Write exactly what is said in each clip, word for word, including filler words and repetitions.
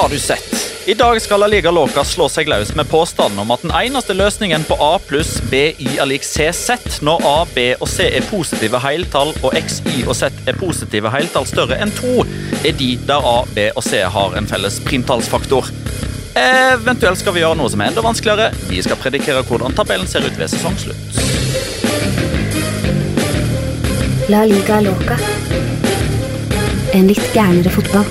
har du sett? I dag skal La Liga Loca slå seg løs med påstanden om at den eneste løsningen på A pluss B I er lik C Z når A, B og C er positive heltall og X, Y og Z er positive heltall større enn to, er de der A, B og C har en felles primtallsfaktor. Eventuelt skal vi gjøre noe som er enda vanskeligere. Vi skal predikere hvordan tabellen ser ut ved sesongslutt. La Liga Loca. En litt gærnere fotball.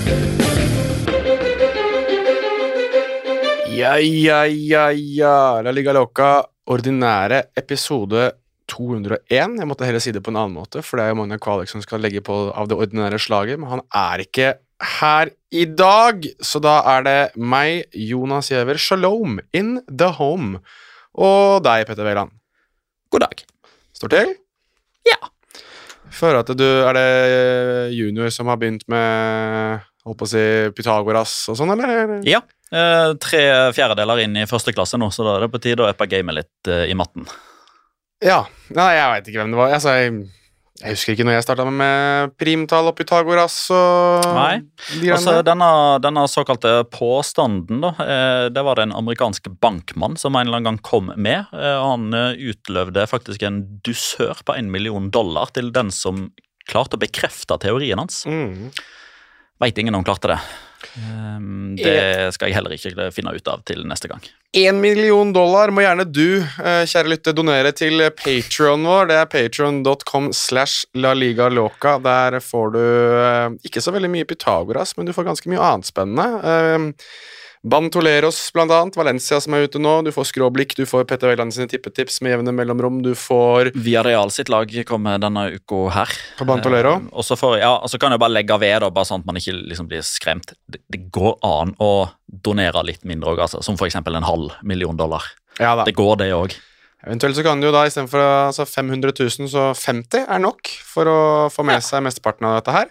Ja, ja, ja, ja. La Liga Loca, ordinære episode to hundre og en. Jeg måtte heller si det på en annen måte, for det er jo Magna Kvalek som skal legge på av det ordinære slaget, men han er ikke her i dag. Så da er det meg, Jonas Giæver, Shalom, in the home, og deg, Petter Wæland. God dag. Står til? Ja. For at du, er det junior som har begynt med, holdt på å si, Pythagoras og sånn, eller? Ja. Uh, tre fjerdedeler inn i første klasse nå, så da er det på tide å eppe game litt uh, i matten. Ja, nei, jeg vet ikke hvem det var. Altså, jeg, jeg husker ikke når jeg startet med primtall og Pythagoras og... Nei, altså denne, denne såkalte påstanden da, uh, det var det en amerikansk bankmann som en eller annen gang kom med. Uh, han uh, utløvde faktisk en dusør på en million dollar til den som klarte å bekrefte teorien hans. Mm. Vet ingen om klarte det. Um, det skal jeg heller ikke finne ut av til neste gang. En million dollar må gjerne du, kjære lytte, donere til Patreon vår. Det er patreon dot com slash La Liga Loca. Der får du ikke så veldig mye Pythagoras, men du får ganske mye annet spennende. Bantoleros blant annet, Valencia som er ute nå. Du får skråblikk, du får Petter Wæland sine tippetips med jevne mellomrom. Du får Villarreal sitt lag kommer denne uka her på Bantolero. eh, Og så får, ja, og så kan jeg bare legge ved da, bare sånn at man ikke liksom blir skremt. Det, det går an å donere litt mindre også, altså, som for eksempel en halv million dollar. Ja da. Det går det også. Eventuelt så kan du jo da, i stedet for altså fem hundre tusen, så femti er nok for å få med seg mesteparten av dette her.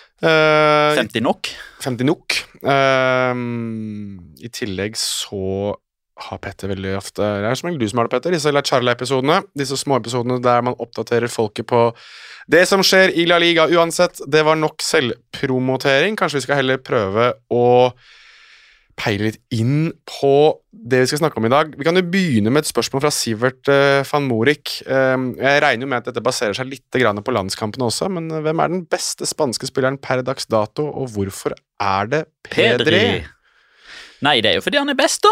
Uh, femti nok? femti nok. Uh, I tillegg så har Petter veldig ofte, det er som egentlig du som har det, Petter, disse La Charla-episodene, disse små episodene der man oppdaterer folket på det som skjer i La Liga uansett. Det var nok selvpromotering. Kanskje vi skal heller prøve å peile litt inn på det vi skal snakke om i dag. Vi kan jo begynne med et spørsmål fra Sivert uh, van Morik. Uh, jeg regner jo med at dette baserer seg litt grann på landskampene også, men hvem er den beste spanske spilleren per dags dato, og hvorfor er det Pedri? Pedri. Nei, det er jo fordi han er best da.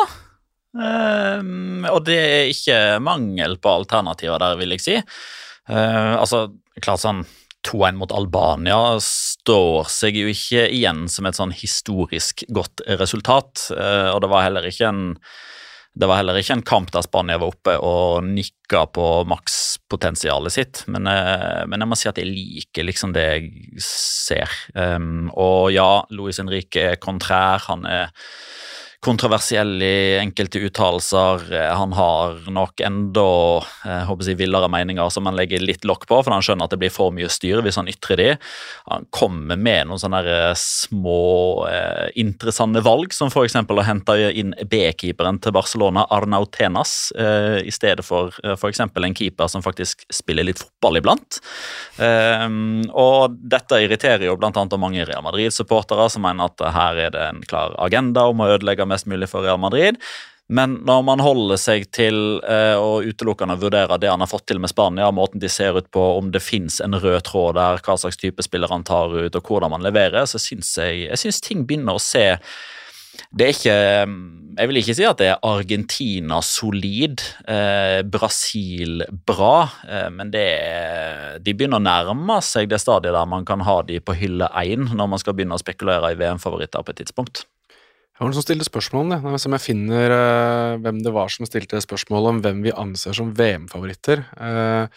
Um, og det er ikke mangel på alternativer der, vil jeg si. Uh, altså, klart sånn to en mot Albania står seg jo ikke igjen som et sånn historisk godt resultat, uh, og det var heller ikke en det var heller ikke en kamp der Spania var oppe og nikka på makspotensialet sitt, men, uh, men jeg må si at jeg liker liksom det jeg ser. Um, og ja, Luis Enrique er kontrær, han er kontroversiell i enkelte uttalelser. Han har nok enda jeg håper jeg, villere meninger som han legger litt lokk på, for han skjønner at det blir for mye styr hvis han ytrer de. Han kommer med noen sånne små eh, interessante valg, som for eksempel å hente inn B-keeperen til Barcelona, Arnau Tenas, eh, i stedet for eh, for eksempel en keeper som faktisk spiller litt fotball iblant. Eh, og dette irriterer jo blant annet mange Real Madrid-supportere som mener at her er det en klar agenda om å ødelegge mest mulig for Real Madrid, men når man holder seg til eh, å utelukkende vurdere det han har fått til med Spania, måten de ser ut på, om det finnes en rød tråd der, hva slags type spiller han tar ut, og hvordan man leverer, så synes jeg, jeg synes ting begynner å se, det er ikke, jeg vil ikke si at det er Argentina solid, eh, Brasil bra, eh, men det er, de begynner å nærme seg det stadiet der man kan ha de på hylle én, når man skal begynne å spekulere i V M-favoritter på et tidspunkt. Det var noen som stilte spørsmål om det, nå som jeg finner uh, hvem det var som stilte spørsmål om hvem vi anser som V M-favoritter. Uh,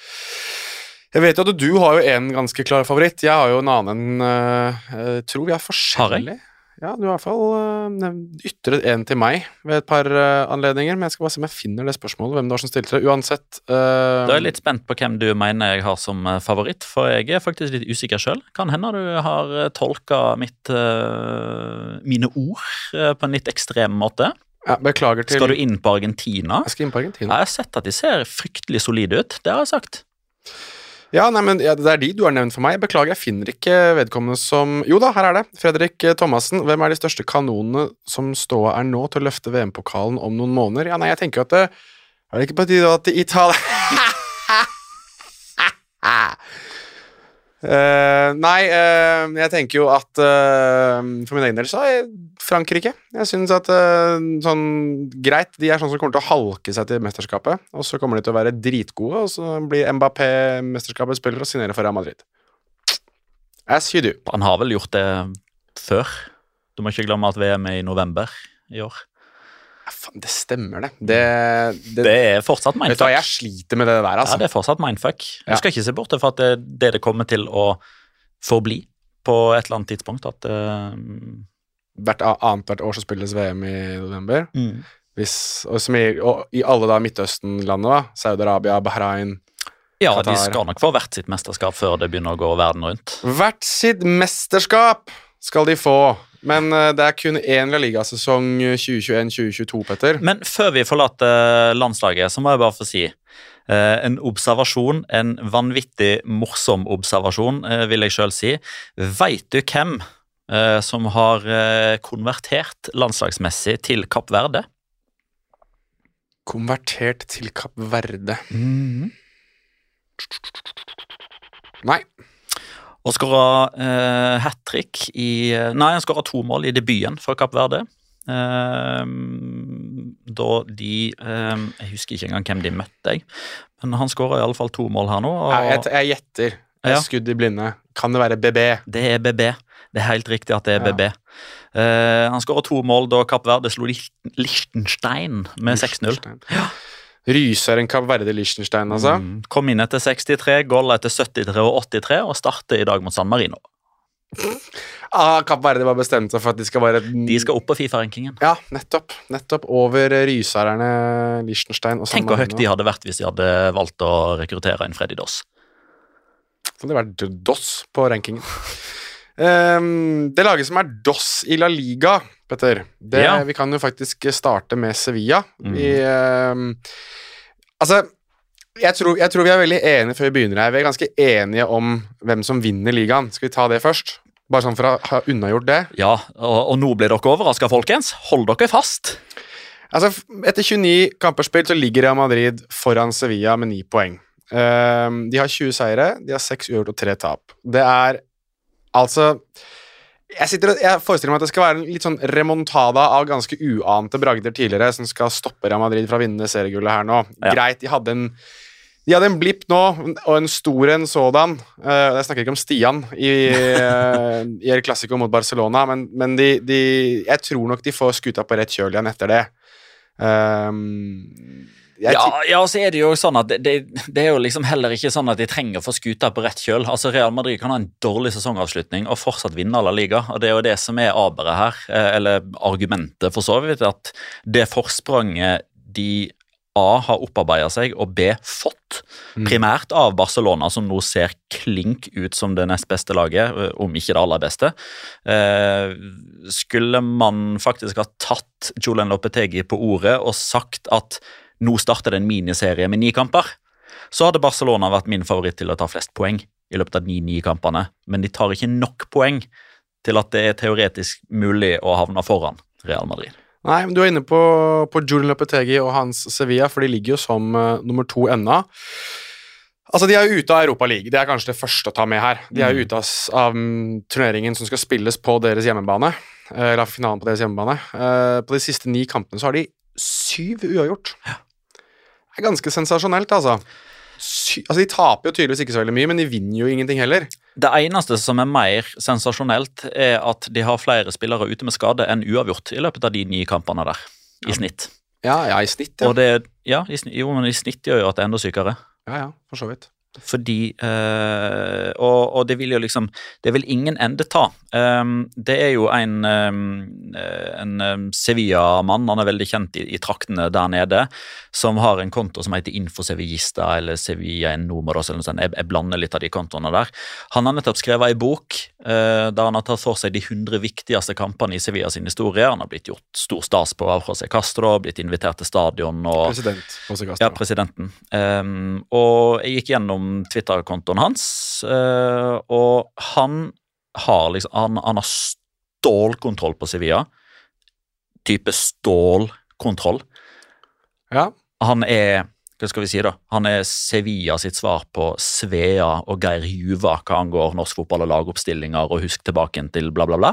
jeg vet jo at du har jo en ganske klar favoritt, jeg har jo en annen, uh, jeg tror vi er forskjellige. Ja, du har i hvert fall uh, ytret en til meg ved et par uh, anledninger, men jeg skal bare se om jeg finner det spørsmålet, hvem det var som stilte det. Uansett... Uh, Da er jeg litt spent på hvem du mener jeg har som favoritt, for jeg er faktisk litt usikker selv. Kan hende du har tolket mitt, uh, mine ord uh, på en litt ekstrem måte. Ja, beklager til... Skal du inn på Argentina? Jeg skal inn på Argentina. Ja, jeg har sett at de ser fryktelig solide ut, det har jeg sagt. Ja, nei, men ja, det er de du har nevnt for meg. Beklager, jeg finner ikke vedkommende som... Jo da, her er det. Fredrik Thomassen. Hvem er de største kanonene som ståa er nå til å løfte V M-pokalen om noen måneder? Ja, nei, jeg tenker at det... Er det ikke på tide at Italia... Uh, nei, uh, jeg tenker jo at uh, for min egen del så er Frankrike. Jeg synes at uh, sånn greit, de er sånn som kommer til å halke seg til mesterskapet, og så kommer de til å være dritgode, og så blir Mbappé mesterskapet spiller og signerer for Real Madrid. As you do. Han har vel gjort det før. Du må ikke glemme at V M er i november i år. Ja, faen, det stemmer det. Det, det. det er fortsatt mindfuck. Vet du hva, jeg sliter med det der, altså. Ja, det er fortsatt mindfuck. Jeg Ja. skal ikke se bort det for at det, det det kommer til å forbli på et eller annet tidspunkt. At, uh, Hvert a- annet hvert år så spilles V M i november. mm. Hvis, og, som i, og i alle da Midtøsten-landene, da, Saudi-Arabia, Bahrain. Ja, Qatar. de skal nok få hvert sitt mesterskap før det begynner å gå verden rundt. Hvert sitt mesterskap skal de få, men uh, det er kun én La Liga-sesong tjue tjueen tjue tjueto, Petter. Men før vi forlater landslaget, så må jeg bare få si eh, en observasjon, en vanvittig morsom observasjon, eh, vil jeg selv si. Vet du hvem eh, som har eh, konvertert landslagsmessig til Kapp Verde? Konvertert til Kapp Verde. Nei. Og skåret eh, hat-trick i Nei, han skåret to mål i debuten for Kapp Verde. Eh, da de eh, Jeg husker ikke engang hvem de møtte, jeg. Men han skåret i alle fall to mål her nå. Og Jeg, jeg, jeg gjetter. Jeg Ja. er skudd i blinde. Kan det være B B? det er B B. Det er helt riktig at det er Ja. B B. Eh, han skåret to mål da Kapp Verde slo Licht- Liechtenstein med seks null. Ryseren Kapp Verde Liechtenstein, altså. Mm. Kom inn etter sekstitre, goal etter syttitre og åttitre, og starter i dag mot San Marino. Ah, Kapp Verde var bestemt seg for at de skal være De skal opp på FIFA-rankingen. Ja, nettopp. Nettopp over ryserne Liechtenstein og San Tenk hvor høyt Marino. de hadde vært hvis de hadde valgt å rekruttere en Freddy Doss. Så det har vært doss på rankingen. Ehm, det laget som er doss i La Liga, Petter, det, Ja. vi kan jo faktisk starte med Sevilla. Mm. Vi, ehm, altså, jeg tror, jeg tror vi er veldig enige før vi begynner her. Vi er ganske enige om hvem som vinner ligaen. Skal vi ta det først? Bare sånn for å ha unnagjort det. Ja, og, og nå blir dere overrasket, folkens. Hold dere fast. Altså, f- etter tjueni kamper spilt så ligger Real Madrid foran Sevilla med ni poeng. Ehm, de har tjue seire, de har seks uavgjort og tre tap. Det er altså jeg, sitter, og- jeg forestiller meg at det skal være en litt sånn remontada av ganske uante bragder tidligere som skal stoppe Real Madrid fra å vinne seriegullet her nå. Ja. Greit, de hadde en De hadde en blipp nå, og en stor en sådan. Uh, jeg snakker ikke om Stian i, uh, i El Clásico mot Barcelona, men, men de, de, jeg tror nok de får skuta på rett kjøl igjen etter det. Um, jeg Ja, ti- ja, så er det jo sånn at det, det, det er jo liksom heller ikke sånn at de trenger å få skuta på rett kjøl. Altså Real Madrid kan ha en dårlig sesongavslutning og fortsatt vinne La Liga, og det er jo det som er aberet her, eh, eller argumentet for så vidt, at det forspranget de A har opparbeidet seg, og B fått, Mm. primært av Barcelona, som nå ser klink ut som det nest beste laget, eh, om ikke det aller beste. Eh, skulle man faktisk ha tatt Julen Lopetegui på ordet og sagt at nå starter det en miniserie med ni kamper, så hadde Barcelona vært min favoritt til å ta flest poeng i løpet av de ni kampene, men de tar ikke nok poeng til at det er teoretisk mulig å havne foran Real Madrid. Nei, men du er inne på, på Julen Lopetegui og hans Sevilla, for de ligger jo som uh, nummer to ennå. Altså, de er jo ute av Europa League. Det er kanskje det første å ta med her. De er jo Mm. ute av, s- av mm, turneringen som skal spilles på deres hjemmebane. eh, Eller finalen på deres hjemmebane. Eh, På de siste ni kampene så har de syv uavgjort. Det er ganske sensasjonelt, altså. Sy altså, De taper jo tydeligvis ikke så veldig mye, men de vinner jo ingenting heller. Det eneste som er mer sensasjonelt, er at de har flere spillere ute med skade enn uavgjort i løpet av de ni kampene der, i snitt. Ja, ja, i snitt, ja. Og det, ja, i snitt, jo, men i snitt gjør jo at det er enda sykere. Ja, ja, for så vidt. Fordi eh, og, og det vil jo liksom Det vil ingen ende ta. Um, det er jo en um, En um, Sevilla-mann, han er veldig kjent i, i traktene der nede, som har en konto som heter Infosevillista eller Sevilla Números eller noe sånt. Jeg, jeg blander litt av de kontoene der. Han har nettopp skrevet ei bok uh, der han har tatt for seg de hundre viktigste kampene i Sevilla sin historie. Han har blitt gjort stor stas på av José Castro, blitt invitert til stadion og President José ja, Castro. presidenten. Um, og jeg gikk gjennom gjennom Twitter-kontoen hans, uh, og han har liksom, han, han har stålkontroll på Sevilla, type stålkontroll. Ja. Han er, hva skal vi si da, han er Sevilla sitt svar på Svea og Geir Juva, hva angår norsk fotball og lagoppstillinger, og husk tilbake til bla bla bla.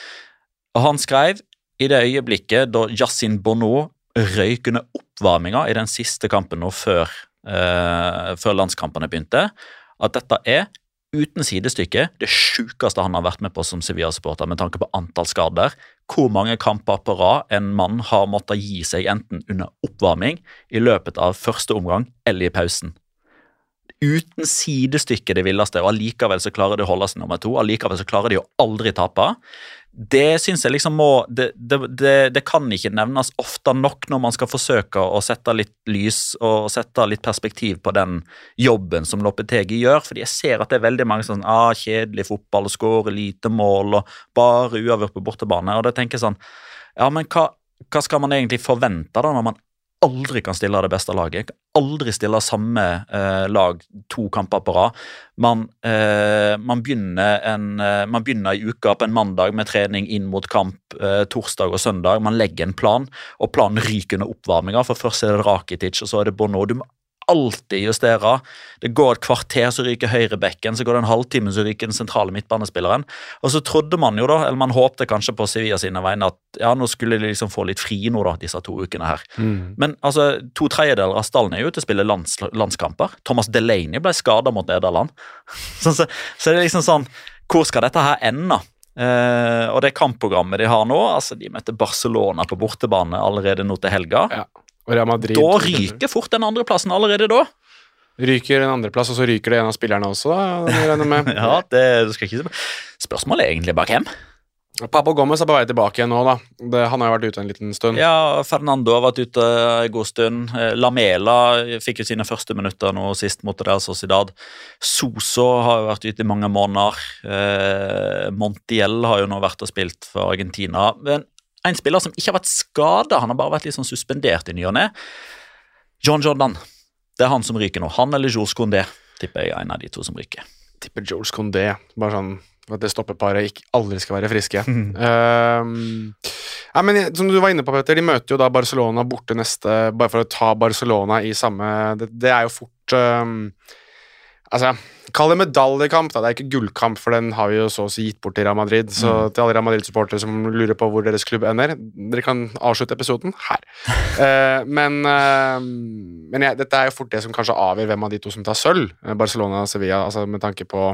Og han skrev, i det øyeblikket da Yacine Bono røyk under oppvarminga i den siste kampen nå før, uh, før landskampene begynte, at dette er uten sidestykke det sjukeste han har vært med på som Sevilla-supporter med tanke på antall skader, hvor mange kamper på rad en mann har måttet gi seg enten under oppvarming i løpet av første omgang eller i pausen. Uten sidestykke det villeste, og allikevel så klarer de å holde seg nummer to, allikevel så klarer de å aldri tape. Det synes jeg liksom må, det, det, det, det kan ikke nevnes ofte nok når man skal forsøke å sette litt lys og sette litt perspektiv på den jobben som Lopetegi gjør, fordi jeg ser at det er veldig mange sånn, ah, kjedelig fotball, skåre lite mål og bare uavgjort på bortebane, og da tenker jeg sånn, ja, men hva, hva skal man egentlig forvente da når man aldri kan stille det beste laget, aldri stille samme eh, lag to kamper på rad. Man, eh, man, begynner en, eh, man begynner i uka på en mandag med trening inn mot kamp eh, torsdag og søndag. Man legger en plan, og planen ryker under oppvarminga, for først er det Rakitic, og så er det Bono. Du må alltid justere. Det går et kvarter, så ryker høyrebekken, så går det en halvtime, så ryker den sentrale midtbanespilleren. Og så trodde man jo da, eller man håpte kanskje på Sevilla sine vegne, at ja, nå skulle de liksom få litt fri nå da, disse to ukene her. Mm. Men altså, to tredjedeler av stallen er jo til å spille lands, landskamper. Thomas Delaney ble skadet mot Nederland. så, så, så det er liksom sånn, hvor skal dette her ende? Eh, og det kampprogrammet de har nå, altså de møter Barcelona på bortebane allerede nå til helga. Ja. Madrid, da ryker fort den andre plassen allerede da. Ryker en andre plass, og så ryker det en av spillerne også da, med. Ja, det du skal ikke spørsmålet er egentlig bare hvem. Papo Gomez er på vei tilbake igjen nå da. Det, han har jo vært ute en liten stund. Ja, Fernando har vært ute en god stund. Lamela fikk jo sine første minutter nå sist mot Real Sociedad. Soso har jo vært ute i mange måneder. Eh, Montiel har jo nå vært og spilt for Argentina. Men en spiller som ikke har vært skadet, han har bare vært litt sånn suspendert i ny og ned. John Jordan, det er han som ryker nå. Han eller Jules Koundé, tipper jeg en av de to som ryker. Tipper Jules Koundé, bare sånn at det stoppeparet ikke aldri skal være friske. Mm. Uh, ja, men som du var inne på, Petter, de møter jo da Barcelona borte neste, bare for å ta Barcelona i samme, det, det er jo fort, uh, altså, kall det medaljekamp da, det er ikke gullkamp, for den har vi jo så å si gitt bort til Real Madrid, så mm. til alle Real Madrid-supportere som lurer på hvor deres klubb ender, dere kan avslutte episoden her. uh, men uh, men ja, dette er jo fort det som kanskje avgjør hvem av de to som tar sølv, Barcelona og Sevilla, altså med tanke på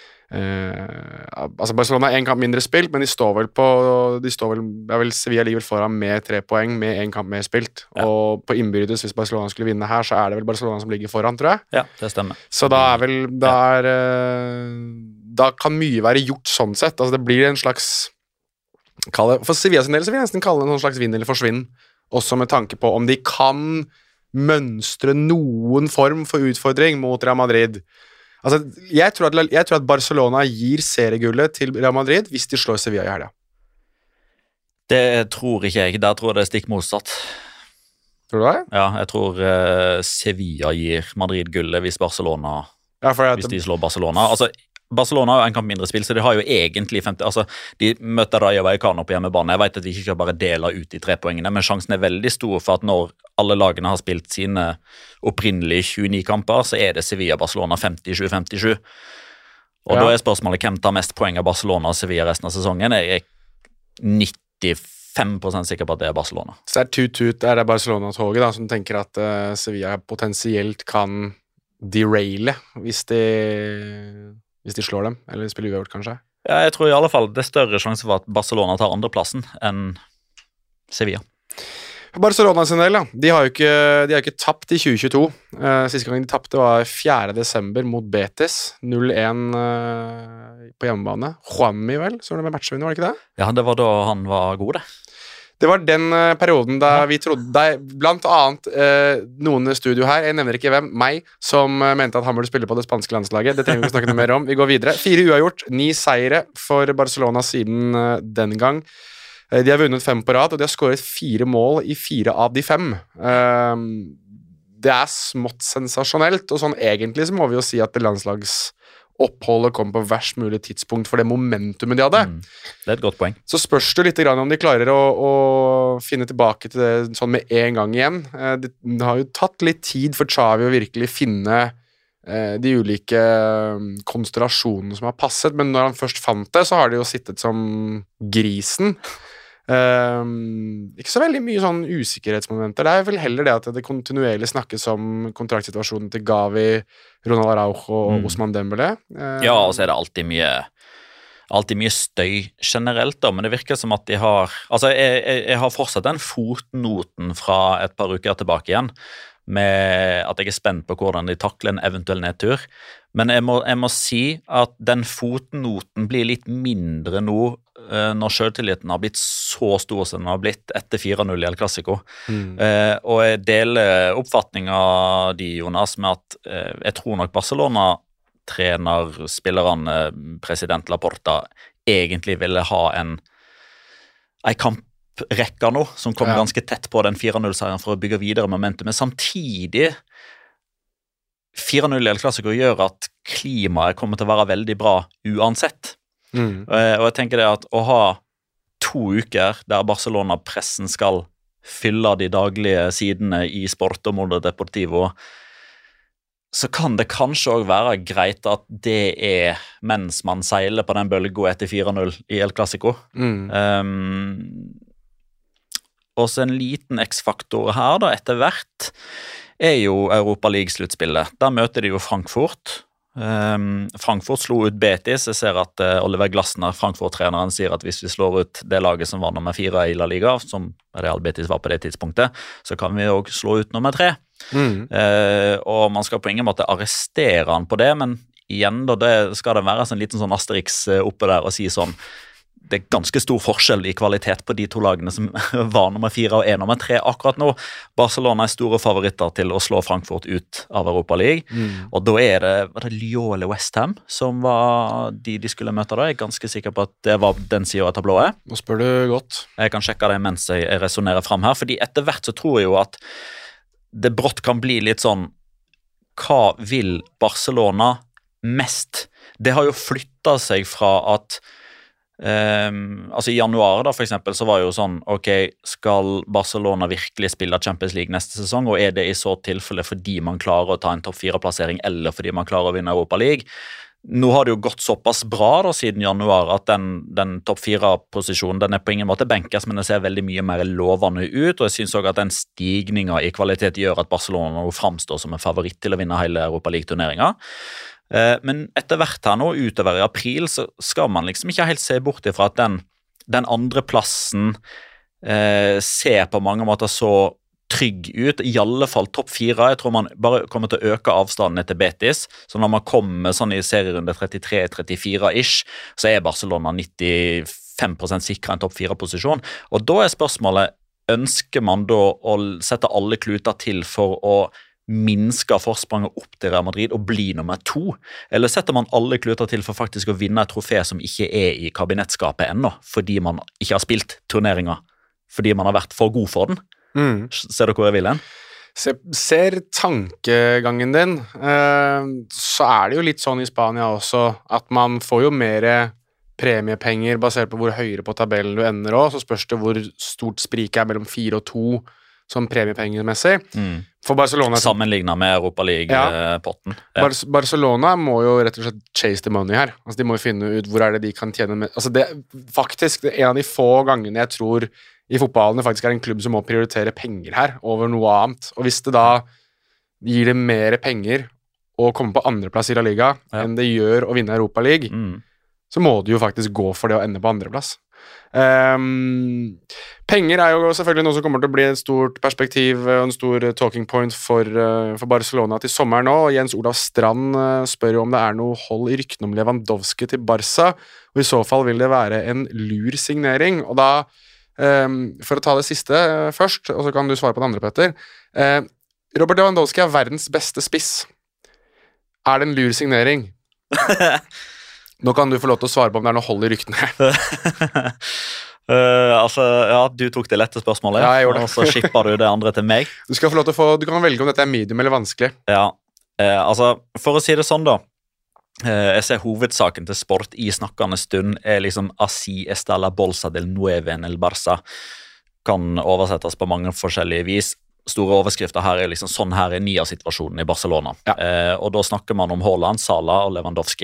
Uh, altså Barcelona har en kamp mindre spilt, men de står vel på de står vel, det er vel Sevilla ligger foran med tre poeng med en kamp mer spilt, ja. Og på innbyrdes, hvis Barcelona skulle vinne her, så er det vel Barcelona som ligger foran, tror jeg. Ja, det stemmer. Så da er vel da, er, uh, da kan mye være gjort sånn sett, altså det blir en slags kalle, for Sevilla sin del så vil jeg nesten kalle det en slags vinn eller forsvinn, også med tanke på om de kan mønstre noen form for utfordring mot Real Madrid. Altså, jeg tror, at, jeg tror at Barcelona gir seriegullet til Real Madrid hvis de slår Sevilla i helga. Det tror ikke jeg. Der tror jeg det er stikk motsatt. Tror du det? Ja, jeg tror uh, Sevilla gir Madrid gullet hvis Barcelona ja, for at, hvis de slår Barcelona. Altså, Barcelona har jo en kamp mindre spill, så de har jo egentlig femti, altså, de møter Rayo Vallecano på hjemmebane. Jeg vet at de ikke bare deler ut de tre poengene, men sjansen er veldig stor for at når alle lagene har spilt sine opprinnelige tjueni kamper, så er det Sevilla-Barcelona femtisju femtisju. Og ja. Da er spørsmålet hvem tar mest poeng av Barcelona og Sevilla resten av sesongen. Jeg er nittifem prosent sikker på at det er Barcelona. Så er tut-tut, er det Barcelona-toget da, som tenker at uh, Sevilla potensielt kan deraile hvis de... Hvis de slår dem, eller spiller uavgjort kanskje? Ja, jeg tror i alle fall det er større sjanse for at Barcelona tar andreplassen enn Sevilla. Barcelona sin del, ja. De har jo ikke, de har ikke tapt i tjue tjueto. Uh, siste gang de tappte var fjerde desember mot Betis. null én uh, på hjemmebane. Juanmi vel, så var det med matchvinner, var det ikke det? Ja, det var da han var god, det. Det var den uh, perioden da vi trodde, da, blant annet uh, noen studio her, jeg nevner ikke hvem, meg, som uh, mente at han burde spille på det spanske landslaget. Det trenger vi ikke snakke noe mer om. Vi går videre. Fire uavgjort, ni seire for Barcelona siden uh, den gang. Uh, de har vunnet fem på rad, og de har skåret fire mål i fire av de fem. Uh, det er smått sensasjonelt, og sånn egentlig så må vi jo si at det landslagsoppholdet kom på verst mulig tidspunkt for det momentumet de hadde. Mm. Det er et godt poeng. Så spørs det litt grann om de klarer å, å finne tilbake til det sånn med en gang igjen. Det, det har jo tatt litt tid for Xavi å virkelig finne de ulike konstellasjonene som har passet, men når han først fant det, så har det jo sittet som grisen. Um, ikke så veldig mye sånn usikkerhetsmomenter. Det er vel heller det at det kontinuerlig snakkes om kontraktsituasjonen til Gavi, Ronald Araujo og mm. Ousmane Dembélé. Uh, ja, og så er det alltid mye alltid mye støy generelt da, men det virker som at de har altså jeg, jeg, jeg har fortsatt den fotnoten fra et par uker tilbake igjen, med at jeg er spent på hvordan de takler en eventuell nedtur. Men jeg må, jeg må si at den fotnoten blir litt mindre nå eh, når selvtilliten har blitt så stor som den har blitt etter fire null i El Clasico. Mm. Eh, og jeg deler oppfatningen av de, Jonas, med at eh, jeg tror nok Barcelona-trener, spillerne, president Laporta, egentlig ville ha en, en kamp rekka nå, som kom ja. ganske tett på den fire null-seieren for å bygge videre momentum, men samtidig fire null i El Clasico gjør at klimaet kommer til å være veldig bra uansett. Mm. Og jeg tenker det at å ha to uker der Barcelona-pressen skal fylle de daglige sidene i Sport og Mundo Deportivo, så kan det kanskje også være greit at det er mens man seiler på den bølgen etter fire null i El Clasico. Mm. Um, Også en liten X-faktor her da, etter hvert, er jo Europa League-sluttspillet. Der møter de jo Frankfurt. Um, Frankfurt slo ut Betis. Jeg ser at uh, Oliver Glasner, Frankfurt-treneren, sier at hvis vi slår ut det laget som var nummer fire i La Liga, som Real Betis var på det tidspunktet, så kan vi også slå ut nummer tre. Mm. Uh, og man skal på ingen måte arrestere han på det, men igjen da, det skal det være en liten sånn Asterix oppe der og si sånn, det er ganske stor forskjell i kvalitet på de to lagene som var nummer fire og er nummer tre akkurat nå. Barcelona er store favoritter til å slå Frankfurt ut av Europa League, mm. og da er det, var det Lyon eller West Ham som var de de skulle møte da. Jeg er ganske sikker på at det var den siden av tablået. Nå spør du godt. Jeg kan sjekke det mens jeg, jeg resonerer frem her, fordi etter hvert så tror jeg jo at det brått kan bli litt sånn, hva vil Barcelona mest? Det har jo flyttet seg fra at Um, altså i januar da for eksempel så var jo sånn, ok, skal Barcelona virkelig spille Champions League neste sesong, og er det i så tilfelle fordi man klarer å ta en topp fire plassering eller fordi man klarer å vinne Europa League? Nå har det jo gått såpass bra da siden januar at den, den topp fire posisjonen, den er på ingen måte benkes, men det ser veldig mye mer lovende ut, og jeg synes også at den stigningen i kvalitet gjør at Barcelona nå fremstår som en favoritt til å vinne hele Europa League-turneringen. Men etter hvert her nå, utover i april, så skal man liksom ikke helt se bort ifra at den, den andre plassen eh, ser på mange måter så trygg ut, i alle fall topp fire. Jeg tror man bare kommer til å øke avstanden til Betis, så når man kommer sånn i serierunde trettitre trettifire-ish, så er Barcelona nittifem prosent sikret en topp fire-posisjon, og da er spørsmålet, ønsker man da å sette alle kluter til for å minsker forspranget opp til Real Madrid og blir nummer to, eller setter man alle kluter til for faktisk å vinne et trofé som ikke er i kabinettskapet ennå, fordi man ikke har spilt turneringer, fordi man har vært for god for den? Mm. Ser du hvor jeg vil hen? Se, ser tankegangen din, eh, så er det jo litt sånn i Spania også, at man får jo mer premiepenger basert på hvor høyere på tabellen du ender også, så spørs det hvor stort sprik er mellom fire og to som premiepengemessig. Mm. For Barcelona sammenlignet med Europa League-potten. Ja. Ja. Bar Barcelona må jo rett og slett chase the money her. Altså, de må jo finne ut hvor er det de kan tjene med. Altså, det faktisk det er en av de få gangene jeg tror i fotballen det faktisk er en klubb som må prioritere penger her over noe annet. Og hvis det da gir det mer penger å komme på andreplass i La Liga ja. enn det gjør å vinne Europa League, mm. så må du jo faktisk gå for det å ende på andreplass. Um, penger er jo selvfølgelig noe som kommer til å bli et stort perspektiv og en stor talking point for, uh, for Barcelona til sommeren nå. Jens Olav Strand uh, spør jo om det er noe hold i ryktene om Lewandowski til Barca, og i så fall vil det være en lur signering. Og da, um, for å ta det siste uh, først, og så kan du svare på det andre, Petter. Uh, Robert Lewandowski er verdens beste spiss. Er det en lur signering? Nå kan du få lov til å svare på om det er noe hold i ryktene. Uh, altså, ja, du tok det lette spørsmålet, ja, jeg gjorde det. og så skipper du det andre til meg. Du skal få lov til å få, du kan velge om dette er medium eller vanskelig. Ja, uh, altså, for å si det sånn da, uh, jeg ser hovedsaken til sport i snakkende stund er liksom Así está la bolsa del nueve en el Barça. Kan oversettes på mange forskjellige vis. Store overskrifter her er liksom sånn her er ny av situasjonen i Barcelona. Ja. Eh, og da snakker man om Haaland, Salah og Lewandowski.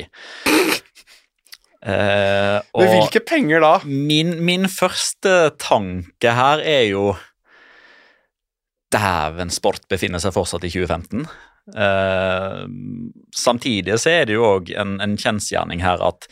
Eh, og Men hvilke penger da? Min, min første tanke her er jo dæven sport befinner seg fortsatt i tjue femten. Eh, samtidig så er det jo også en, en kjensgjerning her at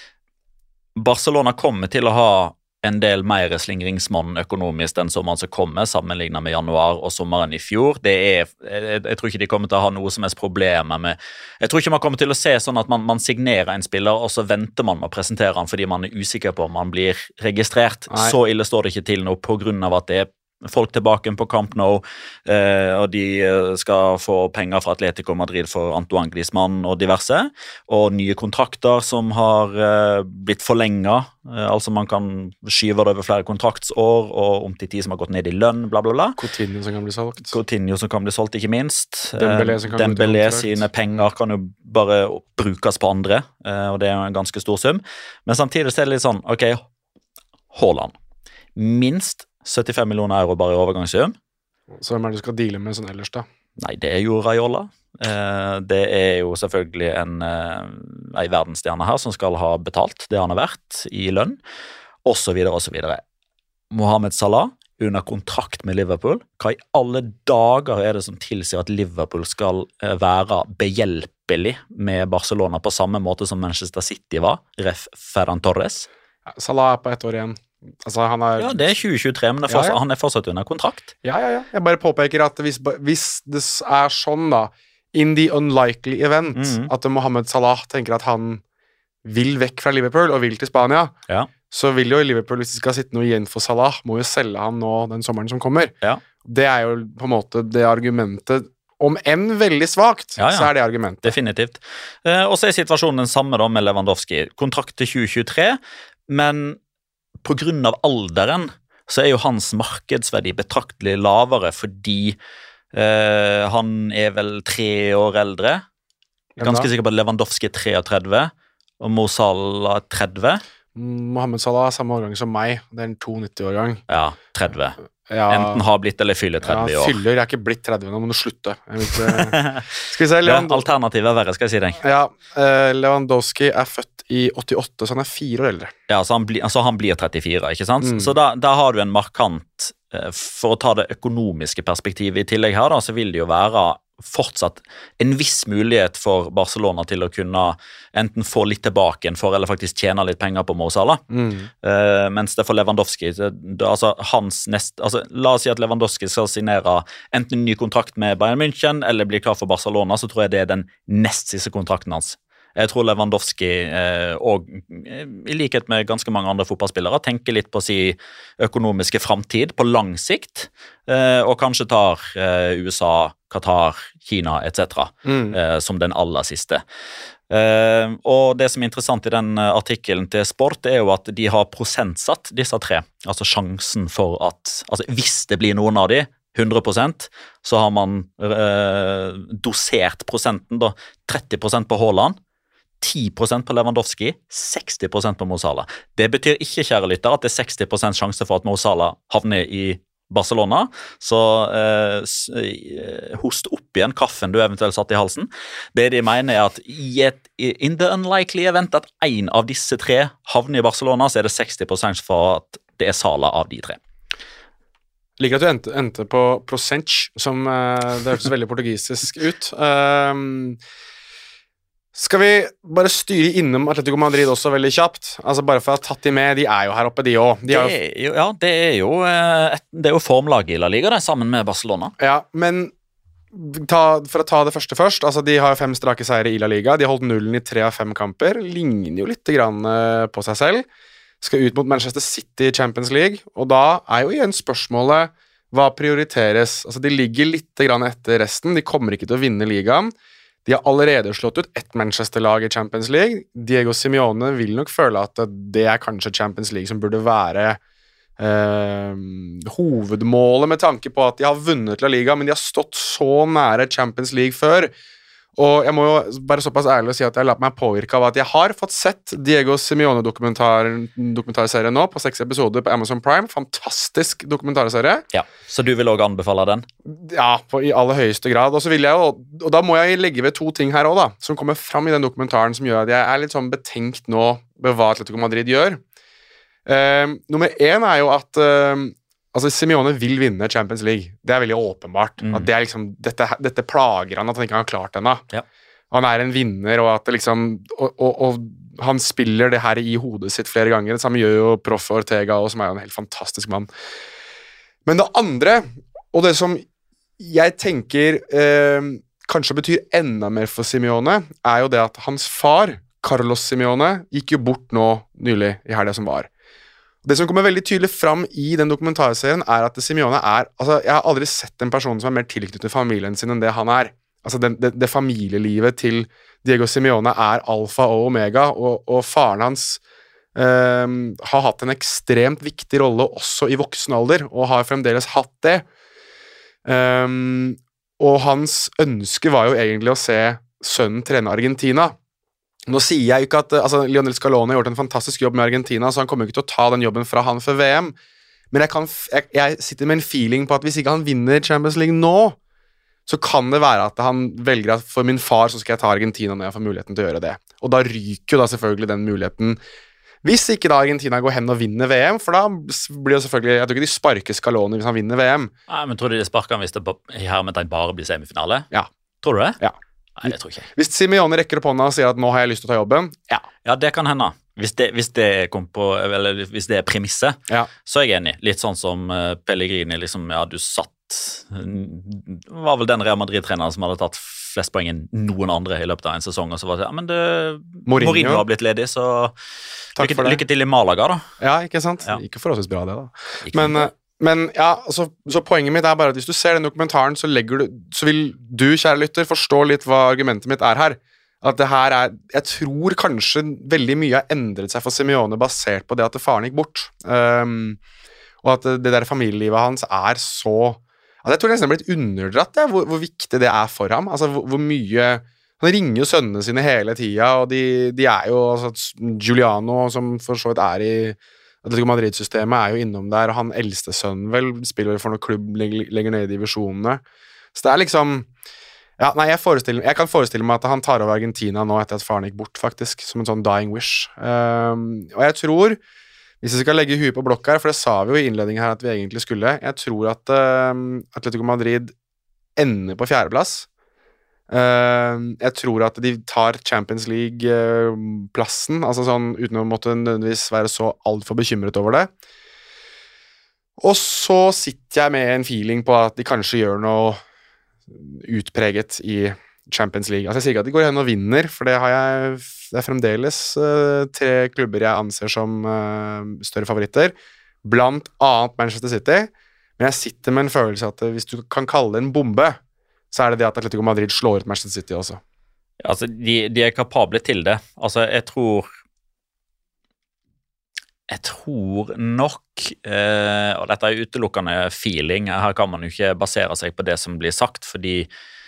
Barcelona kommer til å ha en del mer slingringsmonn økonomisk den sommeren som kommer, sammenlignet med januar og sommeren i fjor. Det er, jeg, jeg tror ikke de kommer til å ha noe som helst problemer med, jeg tror ikke man kommer til å se sånn at man, man signerer en spiller, og så venter man med å presentere han fordi man er usikker på om man blir registrert. Nei. Så ille står det ikke til nå på grunn av at det er folk tilbake på Camp Nou, eh, og de skal få penger fra Atletico Madrid for Antoine Griezmann og diverse, og nye kontrakter som har eh, blitt forlenget, eh, altså man kan skyve det over flere kontraktsår, og om til tid som har gått ned i lønn, bla bla bla. Coutinho som kan bli solgt. Coutinho som kan bli solgt, ikke minst. Dembélé som kan bli Dembélé kontrakt. sine penger kan jo bare brukes på andre, eh, og det er jo en ganske stor sum. Men samtidig så er det litt sånn, ok, Haaland. Minst syttifem millioner euro bare i overgangssum. Så hvem er det du skal deale med sånn ellers da? Nei, det er jo Raiola. Eh, det er jo selvfølgelig en, eh, en verdensstjerne her som skal ha betalt det han har vært i lønn, og så videre og så videre. Mohamed Salah under kontrakt med Liverpool. Hva i alle dager er det som tilsier at Liverpool skal eh, være behjelpelig med Barcelona på samme måte som Manchester City var, ref Ferran Torres? Ja, Salah er på ett år igjen. Altså, han er... Ja, det er tjue tjuetre, men det er fortsatt, ja, ja. han er fortsatt under kontrakt. Ja, ja, ja. Jeg bare påpeker at hvis, hvis det er sånn da, in the unlikely event, Mhm. at Mohamed Salah tenker at han vil vekk fra Liverpool og vil til Spania, Ja. så vil jo Liverpool, hvis de skal sitte noe igjen for Salah, må jo selge han nå den sommeren som kommer. Ja. Det er jo på en måte det argumentet, om enn veldig svagt, Ja, ja. så er det argumentet. Definitivt. Eh, og så er situasjonen den samme da med Lewandowski. Kontrakt til tjue tjuetre, men på grunn av alderen så er jo hans markedsverdi betraktelig lavere fordi eh, han er vel tre år eldre. Hvem Ganske da? sikker på at Lewandowski er treogtredve, og Mo Salah er tretti. Mohamed Salah er samme årgang som meg, det er en nittito-årgang. Ja, tretti. Ja, Enten har blitt eller fyller tretti ja, år. fyller, jeg er ikke blitt tretti, nå må du slutte. Jeg vil ikke... Skal vi se, Ja, Levan... alternativet er verre, skal jeg si deg. Ja, eh, Lewandowski er født i åttiåtte, så han er fire år eldre. Ja, så han, bli, altså han blir trettifire, ikke sant? Mm. Så da, der har du en markant, eh, for å ta det økonomiske perspektivet i tillegg her da, så vil det jo være fortsatt en viss mulighet for Barcelona til å kunne enten få litt tilbake for, eller faktisk tjene litt penger på Mo Salah. Mm. Eh, mens det for Lewandowski, det, det, altså hans nest, altså la oss si at Lewandowski skal signere enten en ny kontrakt med Bayern München, eller bli klar for Barcelona, så tror jeg det er den nest siste kontrakten hans. Jeg tror Lewandowski, eh, og eh, i likhet med ganske mange andre fotballspillere, tenker litt på sin økonomiske fremtid på lang sikt, eh, og kanskje tar eh, U S A, Qatar, Kina et cetera Mm. eh, som den aller siste. Eh, og det som er interessant i den eh, artikkelen til Sport, er jo at de har prosentsatt disse tre, altså sjansen for at, altså hvis det blir noen av de, hundre prosent, så har man eh, dosert prosenten da, tretti prosent på Haaland, ti prosent på Lewandowski, seksti prosent på Mo Salah. Det betyr ikke, kjære lytter, at det er seksti prosent sjanse for at Mo Salah havner i Barcelona, så eh, s- eh, host opp igjen kaffen du eventuelt satt i halsen. Det de mener er at i et, in the unlikely event at en av disse tre havner i Barcelona, så er det seksti prosent for at det er Salah av de tre. Liker at du endte, endte på prosent, som eh, det hørtes veldig portugisisk ut. Um, skal vi bare styre innom Atletico Madrid også veldig kjapt? Altså bare for å ha tatt de med, de er jo her oppe, de også. De Det har jo, er jo, ja, det er jo, eh, et, det er jo formlaget i La Liga, det, sammen med Barcelona. ja, men ta, for å ta det første først, altså de har fem strake seire i La Liga, de har holdt nullen i tre av fem kamper, ligner jo litt grann eh, på seg selv, skal ut mot Manchester City i Champions League, og da er jo igjen spørsmålet, hva prioriteres? Altså de ligger litt grann etter resten, de kommer ikke til å vinne ligaen, de har allerede slått ut ett Manchester-lag i Champions League. Diego Simeone vil nok føle at det er kanskje Champions League som burde være eh, hovedmålet med tanke på at de har vunnet La Liga, men de har stått så nære Champions League før. Og jeg må jo bare såpass ærlig å si at jeg har latt meg påvirke av at jeg har fått sett Diego Simeone-dokumentarserien nå på seks episoder på Amazon Prime. Fantastisk dokumentarserie. Ja, så du vil også anbefale den? Ja, på, i aller høyeste grad. Og så vil jeg jo, og da må jeg legge ved to ting her også da, som kommer fram i den dokumentaren som gjør at jeg er litt sånn betenkt nå ved hva Atletico Madrid gjør. Uh, nummer én er jo at uh, altså Simeone vil vinne Champions League. Det er veldig åpenbart. Mm. At det er liksom, dette, dette plager han at han ikke har klart ennå. Ja. Han er en vinner, og at det liksom og, og, og han spiller det her i hodet sitt flere ganger. Det samme gjør jo Prof Ortega, og som er jo en helt fantastisk mann. Men det andre, og det som jeg tenker eh, kanskje betyr enda mer for Simeone, er jo det at hans far, Carlos Simeone, gikk jo bort nå nylig i helgen som var. Det som kommer veldig tydelig fram i den dokumentarserien er at Simeone er, altså jeg har aldri sett en person som er mer tilknyttet familien sin enn det han er. Altså det, det, det familielivet til Diego Simeone er alfa og omega, og, og faren hans eh, har hatt en ekstremt viktig rolle også i voksen alder, og har fremdeles hatt det. Um, og hans ønske var jo egentlig å se sønnen trene Argentina. Nå sier jeg jo ikke at altså, Lionel Scaloni har gjort en fantastisk jobb med Argentina, så han kommer ikke til å ta den jobben fra han for V M, men jeg, kan, jeg, jeg sitter med en feeling på at hvis ikke han vinner Champions League nå, så kan det være at han velger at for min far så skal jeg ta Argentina når jeg får muligheten til å gjøre det. Og da ryker jo da selvfølgelig den muligheten. Hvis ikke da Argentina går hen og vinner V M, for da blir det selvfølgelig, jeg tror ikke de sparker Scaloni hvis han vinner V M. Nei, men tror du de sparker han hvis det her med at han bare blir semifinale? Ja. Tror du det? Ja. Nei, det tror jeg ikke. Hvis Simeone rekker opp hånda og sier at nå har jeg lyst til å ta jobben, ja. Ja, det kan hende. Hvis det, hvis det, kom på, eller hvis det er premisset, ja. Så er jeg enig. Litt sånn som uh, Pellegrini, liksom, ja, du satt, var vel den Real Madrid-treneren som hadde tatt flest poeng enn noen andre i løpet av en sesong, og så var det, ja, men det, Mourinho. Mourinho har blitt ledig, så lykke, lykke til i Malaga, da. Ja, ikke sant? Ja. Ikke forholdsvis bra det, da. Ikke men... Uh, Men ja, så, så poenget mitt er bare at hvis du ser den dokumentaren, så, legger du, så vil du, kjære lytter, forstå litt hva argumentet mitt er her. At det her er, jeg tror kanskje veldig mye har endret seg for Simeone basert på det at faren gikk bort. Um, og at det, det der familielivet hans er så... Altså jeg tror det nesten har blitt underdratt, ja, hvor, hvor viktig det er for ham. Altså hvor, hvor mye... Han ringer jo sønnene sine hele tiden, og de, de er jo... Altså, Giuliano, som for så vidt er i... Atletico Madrid-systemet er jo innom der, og han eldste sønnen vel spiller for noen klubb lenger ned i divisjonene. Så det er liksom... Ja, nei, jeg, jeg kan forestille meg at han tar over Argentina nå etter at faren gikk bort, faktisk, som en sånn dying wish. Um, og jeg tror, hvis jeg skal legge huet på blokk her, for det sa vi jo i innledningen her at vi egentlig skulle, jeg tror at um, Atletico Madrid ender på fjerdeplass. Uh, jeg tror at de tar Champions League-plassen, uh, altså sånn uten å måtte nødvendigvis være så alt for bekymret over det. Og så sitter jeg med en feeling på at de kanskje gjør noe utpreget i Champions League. Altså jeg sier ikke at de går hen og vinner, for det har jeg det er fremdeles uh, tre klubber jeg anser som uh, større favoritter, blant annet Manchester City, men jeg sitter med en følelse at hvis du kan kalle det en bombe, så er det det at Atletico Madrid slår ut Manchester City også. Ja, altså, de, de er kapable til det. Altså, jeg tror jeg tror nok eh, og dette er utelukkende feeling, her kan man jo ikke basere seg på det som blir sagt, fordi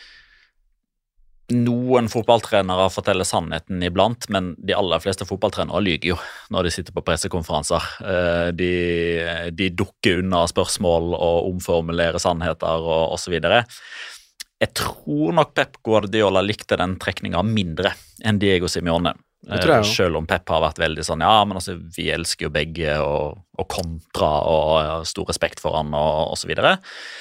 noen fotballtrenere forteller sannheten iblant, men de aller fleste fotballtrenere lyger jo når de sitter på pressekonferanser. Eh, de, de dukker unna spørsmål og omformulerer sannheter og, og så videre. Jeg tror nok Pep Guardiola likte den trekningen mindre enn Diego Simeone. Eh, selv om Pep har vært veldig sånn, ja, men altså, vi elsker jo begge, og, og kontra, og ja, stor respekt for han, og, og så videre.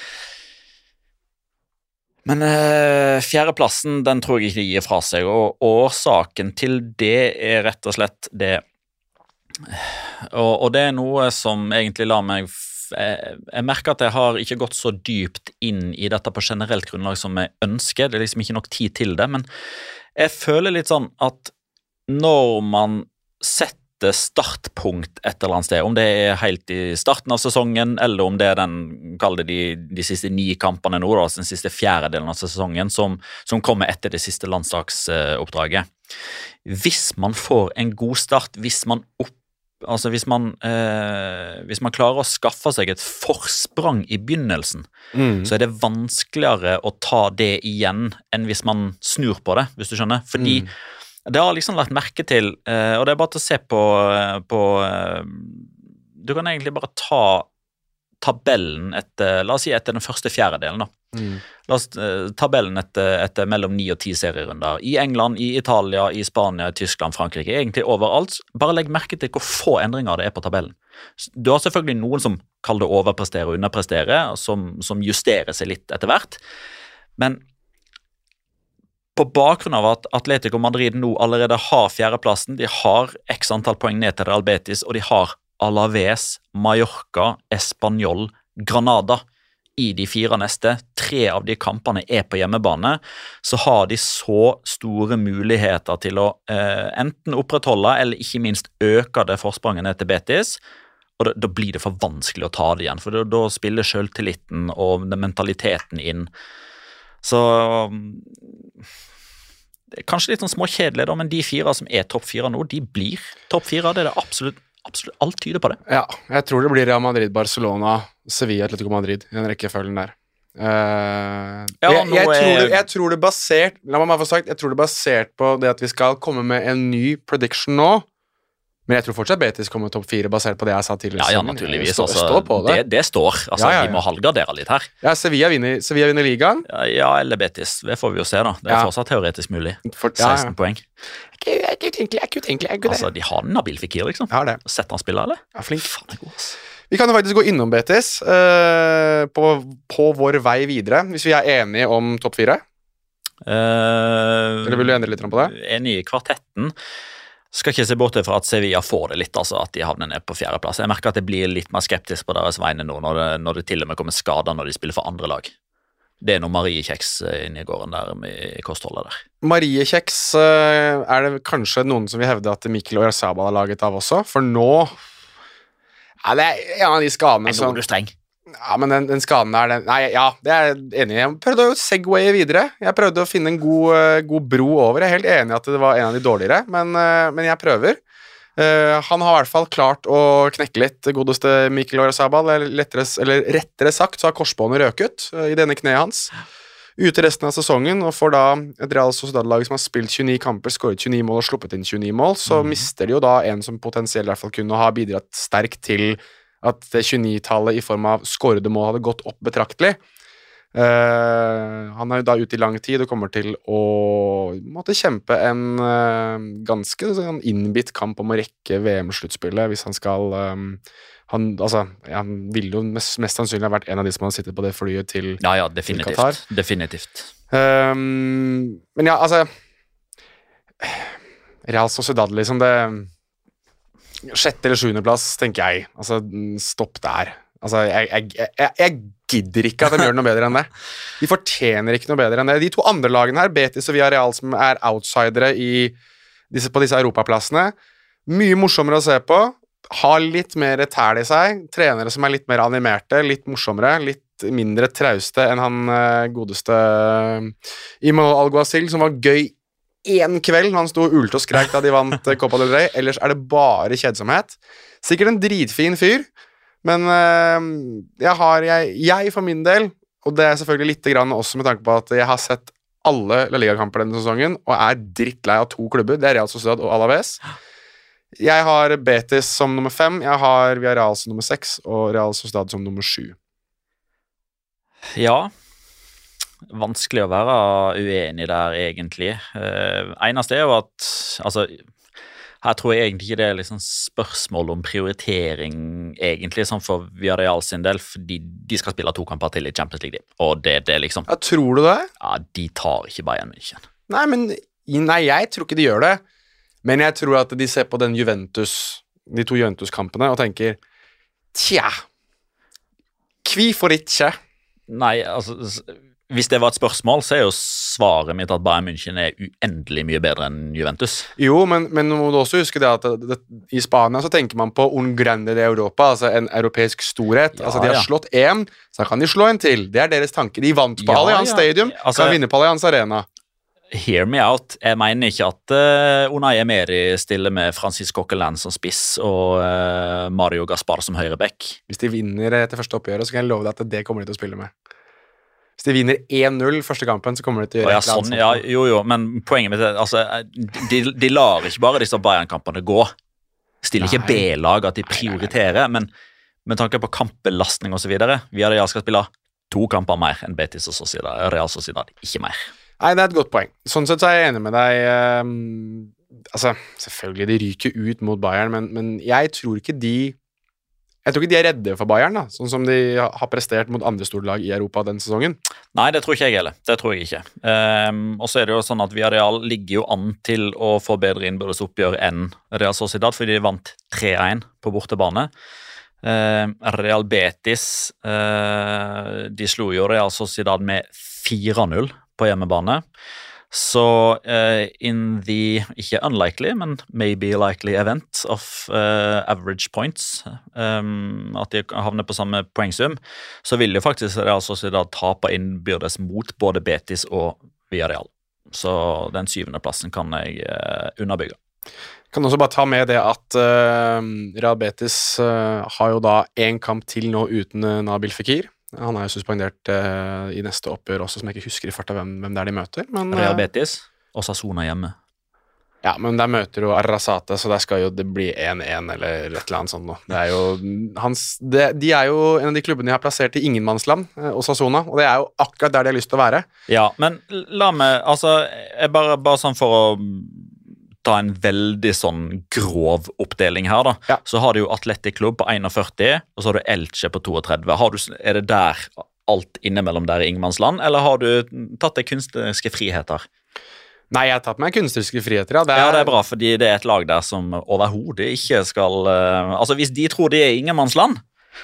Men eh, fjerdeplassen, den tror jeg ikke de gir fra seg, og årsaken til det er rett og slett det, og, og det er noe som egentlig lar meg Jeg, jeg merker at jeg har ikke gått så dypt inn i dette på generelt grunnlag som jeg ønsker, det er liksom ikke nok tid til det, men jeg føler litt sånn at når man setter startpunkt et eller annet sted, om det er helt i starten av sesongen, eller om det er den, kall det de, de siste ni kampene nå, da, den siste fjerdedelen av sesongen, som, som kommer etter det siste landslagsoppdraget. Hvis man får en god start, hvis man opp altså hvis man, eh, hvis man klarer å skaffe seg et forsprang i begynnelsen, Mm. så er det vanskeligere å ta det igjen enn hvis man snur på det, hvis du skjønner. Fordi Mm. det har liksom lagt merke til, eh, og det er bare til å se på, på eh, du kan egentlig bare ta tabellen etter, la oss si etter den første fjerdedelen da. Mm. La oss eh, tabellen etter, etter mellom ni og ti serierunder. I England, i Italia, i Spania, Tyskland, Frankrike, egentlig overalt. Bare legg merke til hvor få endringer det er på tabellen. Du har selvfølgelig noen som kaller det overprestere og underprestere, som, som justerer seg litt etter hvert. Men på bakgrunn av at Atletico Madrid nå allerede har fjerdeplassen, de har x antall poeng ned til Real Betis, og de har Alaves, Mallorca, Espanyol, Granada i de fire neste. Tre av de kampene er på hjemmebane, så har de så store muligheter til å eh, enten opprettholde eller ikke minst øke det forspranget ned til Betis, og da, da blir det for vanskelig å ta det igjen, for da, da spiller selvtilliten og den mentaliteten inn. Så det er kanskje litt sånn småkjedelig da, men de fire som er topp fire nå, de blir topp fire, det er det absolutt Absolutt, alt tyder på det. Ja, jeg tror det blir Real Madrid, Barcelona, Sevilla, Atletico Madrid i den rekkefølgen der. Uh, Ja, jeg, nå jeg, tror er- det, jeg tror det basert La meg bare få sagt, jeg tror det basert på det at vi skal komme med en ny prediction nå. Men jeg tror fortsatt Betis kommer topp fire basert på det jeg sa tidligere. Ja, ja, sesongen. naturligvis. Stå, Altså, stå på det. det. Det står. Altså, Ja, ja, ja. De må halvgardere litt her. Ja, Sevilla vinner, Sevilla vinner ligaen. Ja, ja, eller Betis. Det får vi jo se, da. Det er Ja. fortsatt teoretisk mulig. For, ja, seksten ja. poeng. Jeg er ikke utenkelig, jeg er ikke utenkelig, jeg er ikke Altså, de har Nabil Fikir, liksom. Jeg har det. Sett han spille, eller? Jeg er flink. Faen, det er god, ass. Vi kan jo faktisk gå innom Betis eh, på, på vår vei videre, hvis vi er enige om topp fire. Eh, Eller vil du endre litt på det? Enig i kvartetten. Skal ikke se bort fra at Sevilla får det litt, altså at de havner ned på fjerdeplass. Jeg merker at jeg blir litt mer skeptisk på deres vegne nå, når det, når det til og med kommer skader når de spiller for andre lag. Det er noe Marie Kjeks inne i gården der med kostholdet der. Marie Kjeks eh, er det kanskje noen som vil hevde at Mikkel Oyarzabal har laget av også, for nå ja, det er en av de skadene Men nå som er du streng. Ja, men den, den skaden der den, Nei, ja, det er jeg enig i. Jeg prøvde å segwaye videre. Jeg prøvde å finne en god, eh, god bro over. Jeg er helt enig i at det var en av de dårligere, men, eh, men jeg prøver. Eh, han har i hvert fall klart å knekke litt, godeste Mikkel Oyarzabal, eller, lettere, eller rettere sagt så har korsbåndet røket uh, i denne kneet hans. Ute resten av sesongen, og får da et Real Sociedad-lag som har spilt tjueni kamper, skåret tjueni mål og sluppet inn tjueni mål, så Mhm. mister de jo da en som potensielt i hvert fall kunne ha bidratt sterkt til at det tjueni-tallet i form av skårede mål hadde gått opp betraktelig. Uh, han er jo da ute i lang tid og kommer til å måtte kjempe en uh, ganske sånn innbitt kamp om å rekke V M-sluttspillet hvis han skal um, han, altså, han ville jo mest, mest sannsynlig ha vært en av de som hadde sittet på det flyet til Ja, ja, Qatar. definitivt. Definitivt. um, Men ja, altså Real Sociedad, liksom det sjette- eller sjuendeplass, tenker jeg. Altså, stopp der. Altså, jeg, jeg, jeg, jeg gidder ikke at de gjør noe bedre enn det. De fortjener ikke noe bedre enn det. De to andre lagene her, Betis og Villarreal, som er outsidere i disse, på disse europaplassene, mye morsommere å se på. Har litt mer tæl i seg. Trenere som er litt mer animerte, litt morsommere, litt mindre trauste enn han eh, godeste Imanol Alguacil, som var gøy én kveld. Han sto og ulte og skrek da de vant eh, Copa del Rey. Ellers er det bare kjedsomhet. Sikkert en dritfin fyr, men øh, jeg har jeg, jeg for min del, og det er selvfølgelig litt grann også med tanke på at jeg har sett alle La Liga-kamper denne sesongen, og er drittlei av to klubber, det er Real Sociedad og Alaves. Jeg har Betis som nummer fem, jeg har Villarreal som nummer seks, og Real Sociedad som nummer sju. Ja, vanskelig å være uenig der, egentlig. Uh, eneste er jo at, altså, her tror jeg egentlig ikke det er liksom spørsmål om prioritering, egentlig, sånn for Villarreal sin del, fordi de skal spille to kamper til i Champions League, og det, det liksom, Ja, tror du det? ja, de tar ikke Bayern München. Nei, men nei, jeg tror ikke de gjør det. Men jeg tror at de ser på den Juventus, de to Juventus-kampene og tenker tja, hvorfor ikke? Nei, altså, s- hvis det var et spørsmål, så er jo svaret mitt at Bayern München er uendelig mye bedre enn Juventus. Jo, men, men må du også huske det at det, det, i Spania så tenker man på un grande de Europa, altså en europeisk storhet. Ja, altså de har ja. slått én, så kan de slå en til. Det er deres tanke. De vant på Ja, Allianz ja. Stadium, Altså- kan vinne på Allianz Arena. hear me out. Jeg mener ikke at uh, Unai Emery stiller med Francis Coquelin som spiss og uh, Mario Gaspar som høyreback. Hvis de vinner etter første oppgjøret, så kan jeg love deg at det kommer de til å spille med. Hvis de vinner én null første kampen, så kommer de til å gjøre ja, sånn, ja, jo, jo, men poenget med det, altså, de, de lar ikke bare disse Bayern-kampene gå. Stiller ikke B-lag at de prioriterer, men med tanke på kampbelastning og så videre, vi hadde jeg skal spille to kamper mer enn Betis og Sociedad, Real Sociedad, ikke mer. Nei, det er et godt poeng. Sånn sett så er jeg enig med deg. Um, altså, selvfølgelig, de ryker ut mot Bayern, men, men jeg tror ikke de Jeg tror ikke de er redde for Bayern, da, sånn som de har prestert mot andre storlag i Europa denne sesongen. Nei, det tror ikke jeg heller. Det tror jeg ikke. Um, og så er det jo sånn at Villarreal ligger jo an til å få bedre innbyrdes oppgjør enn Real Sociedad, fordi de vant tre én på bortebane. Uh, Real Betis, uh, de slo jo Real Sociedad med fire null på hjemmebane. Så uh, in the, ikke unlikely, men maybe likely event of uh, average points, um, at de havner på samme poengsum, så vil jo faktisk Real Sociedad tape innbyrdes mot både Betis og Villarreal. Så den syvende plassen kan jeg uh, underbygge. Kan også bare ta med det at uh, Real Betis uh, har jo da en kamp til nå uten uh, Nabil Fekir. Han er jo suspendert uh, i neste oppgjør også, som jeg ikke husker i farta hvem, hvem det er de møter. Men, uh, Real Betis og Osasuna hjemme. Ja, men der møter jo Arrasate, så der skal jo det bli én én eller et eller annet sånt nå. Det er jo hans, det, de er jo en av de klubbene de har plassert i ingenmannsland, uh, Osasuna, og det er jo akkurat der de har lyst til å være. Ja, men la meg, altså, jeg bare, bare sånn for å ta en veldig sånn grov oppdeling her da, ja. Så har du jo Athletic Club på førtién, og så har du Elche på trettito. Har du, er det der alt innimellom der i ingenmannsland, eller har du tatt deg kunstneriske friheter? Nei, jeg har tatt meg kunstneriske friheter, ja. Det er... Ja, det er bra, fordi det er et lag der som overhodet ikke skal... Uh, altså, hvis de tror det er ingenmannsland,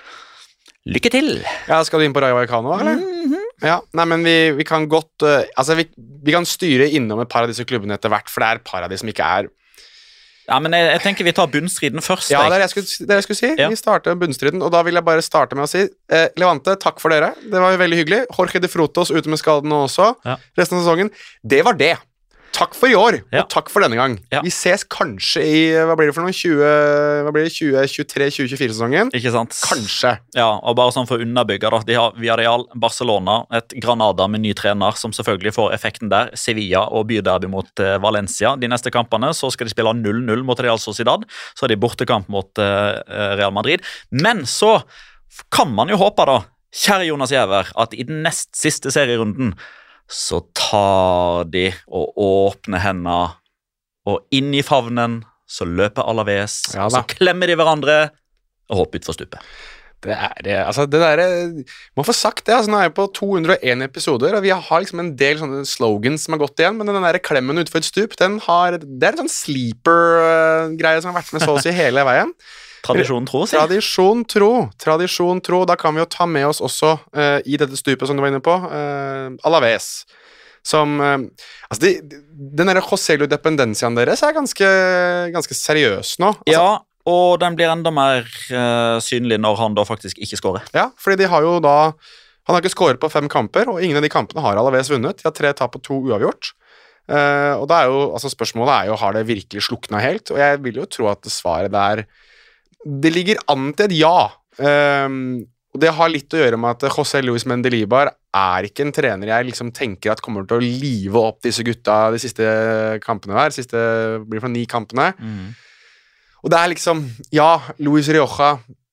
lykke til! Ja, skal du inn på Rayo Vallecano, eller? Mm-hmm. Ja, nei, men vi, vi kan godt uh, altså vi, vi kan styre innom et par av disse klubbene etter hvert, for det er et par av de som ikke er Ja, men jeg, jeg tenker vi tar bunnstriden først. Ja, det er det jeg skulle, det jeg skulle si. Ja. Vi starter bunnstriden, og da vil jeg bare starte med å si eh, Levante, takk for dere. Det var jo veldig hyggelig. Jorge de Frutos ute med skaden nå også. Ja. Resten av sesongen. Det var det. Takk for i år, ja. Og takk for denne gang. Ja. Vi ses kanskje i, hva blir det for noe, tjue, hva blir det, tjue tjuetre tjue tjuefire-sesongen? Ikke sant? Kanskje. Ja, og bare sånn for å underbygge da, de har Villarreal, Barcelona, et Granada med ny trener, som selvfølgelig får effekten der, Sevilla og byderby mot uh, Valencia. De neste kampene så skal de spille null null mot Real Sociedad, så er de bortekamp mot uh, Real Madrid. Men så kan man jo håpe da, kjære Jonas Giæver, at i den nest siste serierunden så tar de og åpner hendene, og inn i favnen så løper Alaves, ja, så klemmer de hverandre og hopper ut for stupet. Det er altså det der, man får sagt det, altså nå er jeg på to hundre og en episoder, og vi har liksom en del sånne slogans som har gått igjen, men den der klemmen utfor et stup, den har, det er en sånn sleeper-greie som har vært med så å si hele veien. Tradisjon tro, si. Tradisjon tro, tradisjon tro, da kan vi jo ta med oss også uh, i dette stupet som du var inne på, uh, Alaves, som, uh, altså de, den der Joselu dependenciaen deres er ganske, ganske seriøs nå. Altså, ja, og den blir enda mer uh, synlig når han da faktisk ikke skårer. Ja, fordi de har jo da, han har ikke skåret på fem kamper, og ingen av de kampene har Alaves vunnet, de har tre tap og to uavgjort. Uh, og da er jo, altså spørsmålet er jo, har det virkelig sluknet helt? Og jeg vil jo tro at det svaret der det ligger an til et ja, um, og det har litt å gjøre med at José Luis Mendilibar er ikke en trener jeg liksom tenker at kommer til å live opp disse gutta de siste kampene her, siste, blir det for ni kampene, mm. og det er liksom, ja, Luis Rioja,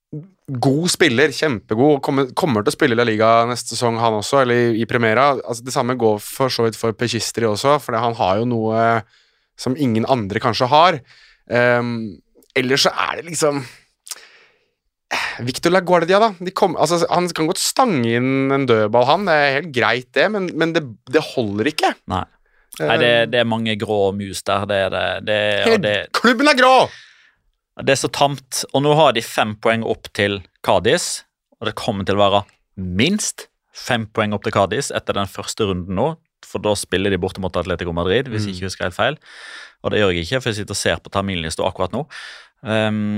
god spiller, kjempegod, kommer, kommer til å spille i La Liga neste sesong han også, eller i, i Primera, altså det samme går for så vidt for Pechistri også, for han har jo noe som ingen andre kanskje har, um, ellers så er det liksom Victor LaGuardia da, de kom, altså, han kan godt stange inn en dødball han, det er helt greit det, men, men det, det holder ikke. Nei, Nei det, det er mange grå mus der, det er det. det, og det klubben er grå! Det er så tamt, og nå har de fem poeng opp til Cadiz, og det kommer til å være minst fem poeng opp til Cadiz etter den første runden nå, for da spiller de borte mot Atletico Madrid, hvis jeg ikke husker helt feil, og det gjør jeg ikke, for jeg sitter og ser på terminlista akkurat nå. Um,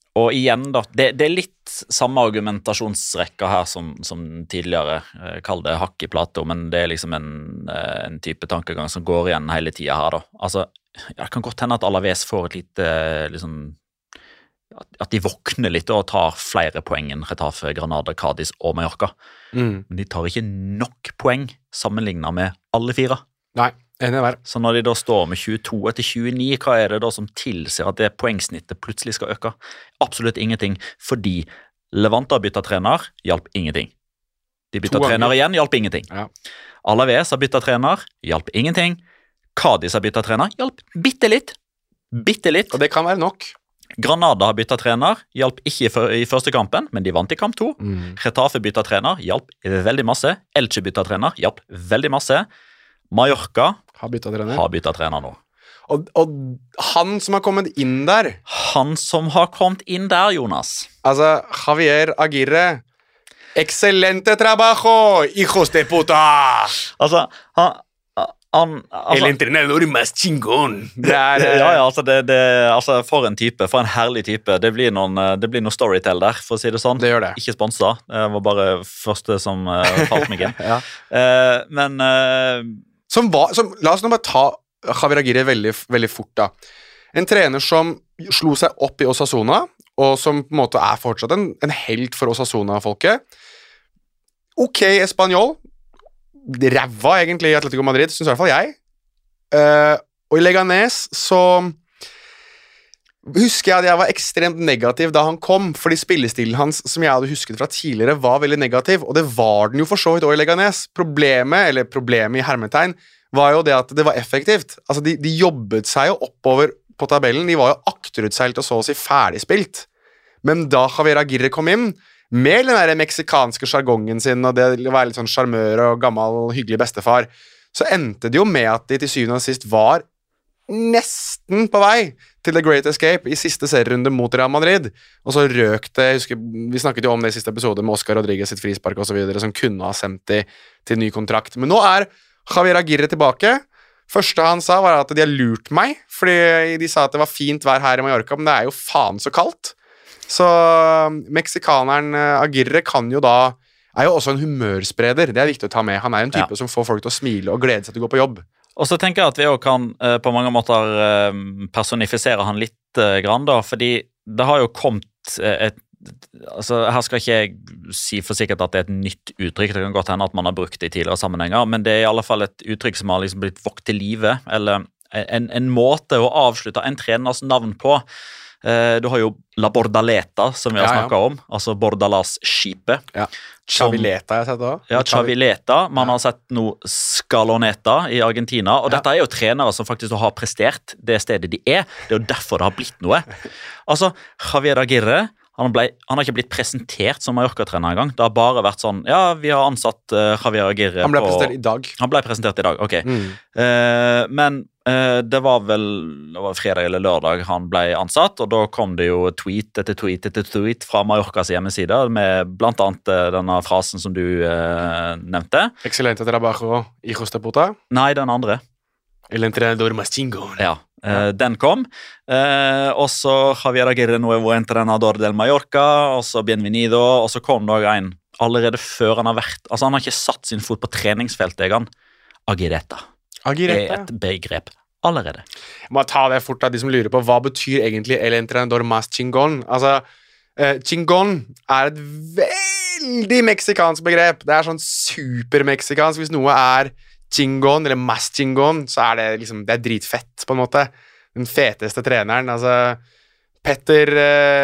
Og igjen da, det, det er litt samme argumentasjonsrekka her som, som tidligere, eh, kall det hakk i plato, men det er liksom en, eh, en type tankegang som går igjen hele tiden her da. Altså, ja, det kan godt hende at Alaves får et lite, liksom, at de våkner litt og tar flere poeng enn Getafe, Granada, Cadiz og Mallorca. Mm. Men de tar ikke nok poeng sammenlignet med alle fire. Nei, enig der. Så når de da står med tjueto etter tjueni, hva er det da som tilser at det poengsnittet plutselig skal øke? Absolutt ingenting, fordi Levante har byttet trener, hjalp ingenting. De byttet trener igjen, hjalp ingenting. Ja. Alaves har byttet trener, hjalp ingenting. Cadiz har byttet trener, hjalp bitte litt. Bitte litt. Og det kan være nok. Granada har byttet trener, hjalp ikke i, for, i første kampen, men de vant i kamp to. Mm. Getafe byttet trener, hjalp veldig masse. Elche byttet trener, hjalp veldig masse. Mallorca Har byttet trener. har byttet trener nå. Og, og han som har kommet inn der, Han som har kommet inn der, Jonas. altså Javier Aguirre, excelente trabajo, hijos de puta! Altså, han, han altså, El entrenador más chingón. Det er ja, ja, altså, det, det, altså, for en type, for en herlig type. Det blir noen, det blir noe storytell der, for å si det sånn. Det gjør det. Ikke sponset, det var bare første som uh, falt meg inn. Ja. uh, men uh, Som var, som, la oss nå bare ta Javier Aguirre veldig, veldig fort da. En trener som slo seg opp i Osasuna, og som på en måte er fortsatt en, en helt for Osasuna-folket. Ok, Espanol. Ræva egentlig i Atletico Madrid, synes i hvert fall jeg. Uh, og i Leganes så husker jeg at jeg var ekstremt negativ da han kom, fordi spillestilen hans, som jeg hadde husket fra tidligere, var veldig negativ, og det var den jo for så vidt også i Leganes. Problemet, eller problemet i hermetegn, var jo det at det var effektivt. Altså, de, de jobbet seg jo oppover på tabellen, de var jo akterutseilt og så å si ferdigspilt. Men da Javier Aguirre kom inn, med den der meksikanske jargongen sin, og det å være litt sånn charmør og gammel, hyggelig bestefar, så endte det jo med at de til syvende og sist var nesten på vei til The Great Escape i siste serierunde mot Real Madrid, og så røk det, jeg husker, vi snakket jo om det i siste episode med Oscar Rodriguez sitt frispark og så videre, som kunne ha sendt de til ny kontrakt. Men nå er Javier Aguirre tilbake. Første han sa var at de har lurt meg, fordi de sa at det var fint vær her i Mallorca, men det er jo faen så kaldt. Så meksikaneren Aguirre kan jo da, er jo også en humørspreder, det er viktig å ta med. Han er en type ja. som får folk til å smile og glede seg til å gå på jobb. Og så tenker jeg at vi også kan uh, på mange måter uh, personifisere han litt uh, grann da, fordi det har jo kommet uh, et, altså her skal ikke jeg si for sikkert at det er et nytt uttrykk, det kan godt hende at man har brukt det i tidligere sammenhenger, men det er i alle fall et uttrykk som har liksom blitt våkt til live, eller en, en måte å avslutte en treners navn på. Uh, du har jo La Bordaleta, som vi har ja, snakket ja. om, altså Bordalas-skipet. Ja. Chavileta har jeg sett også. Ja, Chavileta. Man ja. har sett noe Scaloneta i Argentina, og ja. dette er jo trenere som faktisk har prestert det stedet de er. Det er jo derfor det har blitt noe. Altså, Javier Aguirre, han, ble, han har ikke blitt presentert som Mallorca-trener en gang. Det har bare vært sånn, ja, vi har ansatt uh, Javier Aguirre Han ble på, presentert i dag. Han ble presentert i dag, ok. Mm. Uh, men uh, det var vel det var fredag eller lørdag han ble ansatt, og da kom det jo tweet etter tweet etter tweet fra Mallorcas hjemmeside, med blant annet uh, denne frasen som du uh, nevnte. Excelente trabajo, hijos de puta. Nei, den andre. El entrenador más chingón. Ja. Uh, den kom, uh, og så Javier Aguirre nuevo entrenador del Mallorca, og så bienvenido, og så kom det en allerede før han har vært, altså han har ikke satt sin fot på treningsfeltet, Egan. Aguirreta. Aguirreta. Er et begrep allerede. Jeg må ta det fort av de som lurer på, hva betyr egentlig el entrenador más chingón? Altså, uh, chingón er et veldig meksikansk begrep, det er sånn supermeksikansk, hvis noe er Chingon, eller más Chingon, så er det liksom, det er dritfett på en måte. Den feteste treneren, altså Petter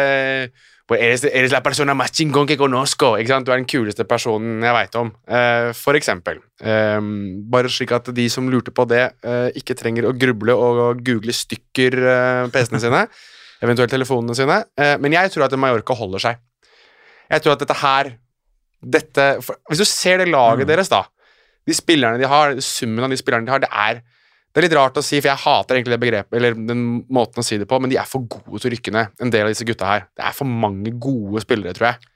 eh, eres, eres la persona más chingón que conozco, ikke sant? Du er den kuleste personen jeg vet om, eh, for eksempel. Eh, bare slik at de som lurte på det eh, ikke trenger å gruble og google stykker eh, P C-ene sine, eventuelt telefonene sine, eh, men jeg tror at Mallorca holder seg. Jeg tror at dette her, dette, for, hvis du ser det laget mm. deres da, de spillerne de har, summen av de spillerne de har, det er, det er litt rart å si, for jeg hater egentlig det begrepet, eller den måten å si det på, men de er for gode til å rykke ned, en del av disse gutta her. Det er for mange gode spillere, tror jeg.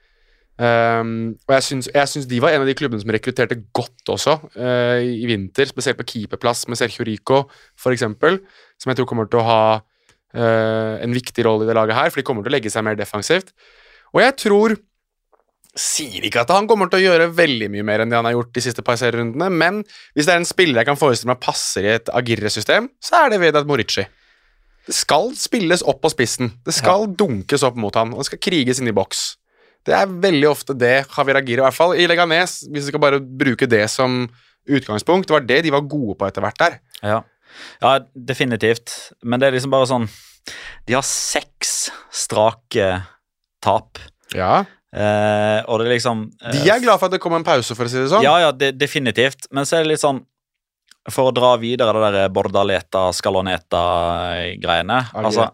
Um, og jeg synes, jeg synes de var en av de klubbene som rekrutterte godt også uh, i vinter, spesielt på keeperplass med Sergio Rico, for eksempel, som jeg tror kommer til å ha uh, en viktig rolle i det laget her, for de kommer til å legge seg mer defensivt. Og jeg tror, sier ikke at han kommer til å gjøre veldig mye mer enn det han har gjort de siste par serierundene, men hvis det er en spiller jeg kan forestille meg passer i et Agirre-system, så er det Vedat Morici. Det skal spilles opp på spissen. Det skal ja. dunkes opp mot han, og det skal kriges inn i boks. Det er veldig ofte det Javier Aguirre, i hvert fall i Leganes, hvis vi skal bare bruke det som utgangspunkt, det var det de var gode på etter hvert der. Ja. ja, definitivt. Men det er liksom bare sånn, de har seks strake tap. Ja. Eh, og det er liksom eh, De er glad for at det kom en pause, for å si det sånn. Ja, ja, det, definitivt. Men så er det litt sånn, for å dra videre det der Bordaleta, Scaloneta-greiene. Altså,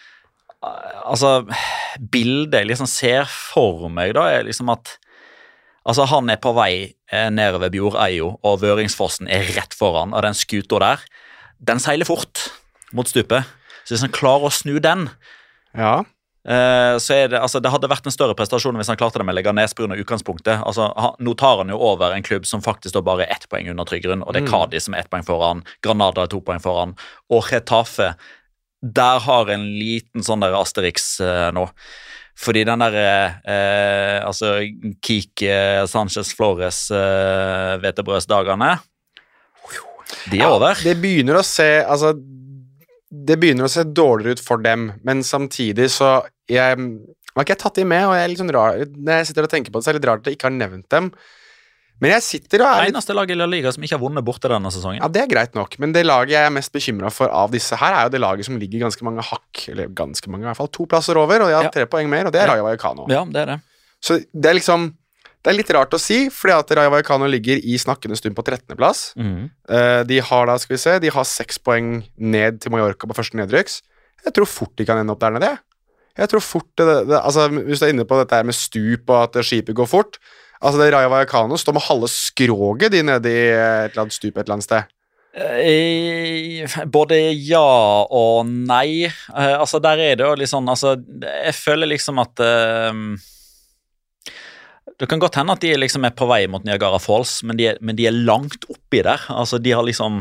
altså, bildet jeg liksom ser for meg da, er liksom at altså, han er på vei nede ved Bjordeio, og Vøringsfossen er rett foran, og den skuta der, den seiler fort mot stupet. Så hvis han klarer å snu den, ja. Uh, så er det, altså, det hadde vært en større prestasjon hvis han klarte det med Leganes på grunn av utgangspunktet. Altså, han, nå tar han jo over en klubb som faktisk da bare er ett poeng under Tryggrunn, og det er Cádiz som er ett poeng foran, Granada er to poeng foran, og Getafe der har en liten sånn der Asterix uh, nå. Fordi den der uh, altså Kike, Sanchez Flores uh, hvetebrødsdagene de er ja, over. Det begynner å se altså det begynner å se dårligere ut for dem, men samtidig så jeg, har ikke jeg tatt de med, og jeg er litt sånn rar, når jeg sitter og tenker på det, så er det litt rart at jeg ikke har nevnt dem, men jeg sitter og er litt... Eneste laget i La Liga som ikke har vunnet borte denne sesongen. Ja, det er greit nok, men det laget jeg er mest bekymret for av disse her, er jo det laget som ligger ganske mange hakk, eller ganske mange i hvert fall, to plasser over, og de har ja. tre poeng mer, og det er Rayo Vallecano. Ja, det er det. Så det er liksom... Det er litt rart å si, fordi at Rayo Vallecano ligger i snakkende stund på trettende plass. Mm. Uh, de har da, skal vi se, de har seks poeng ned til Mallorca på første nedrykks. Jeg tror fort de kan ende opp der nede. Jeg tror fort det, det, altså hvis du er inne på dette her med stup og at skipet går fort, altså det Rayo Vallecano står med halve skroget de nede i et eller annet stup et eller annet sted. Uh, både ja og nei. Uh, altså der er det jo litt sånn, altså jeg føler liksom at... Uh, Det kan godt hende at de liksom er på vei mot Niagara Falls, men de er, men de er langt oppi der. Altså, de har liksom...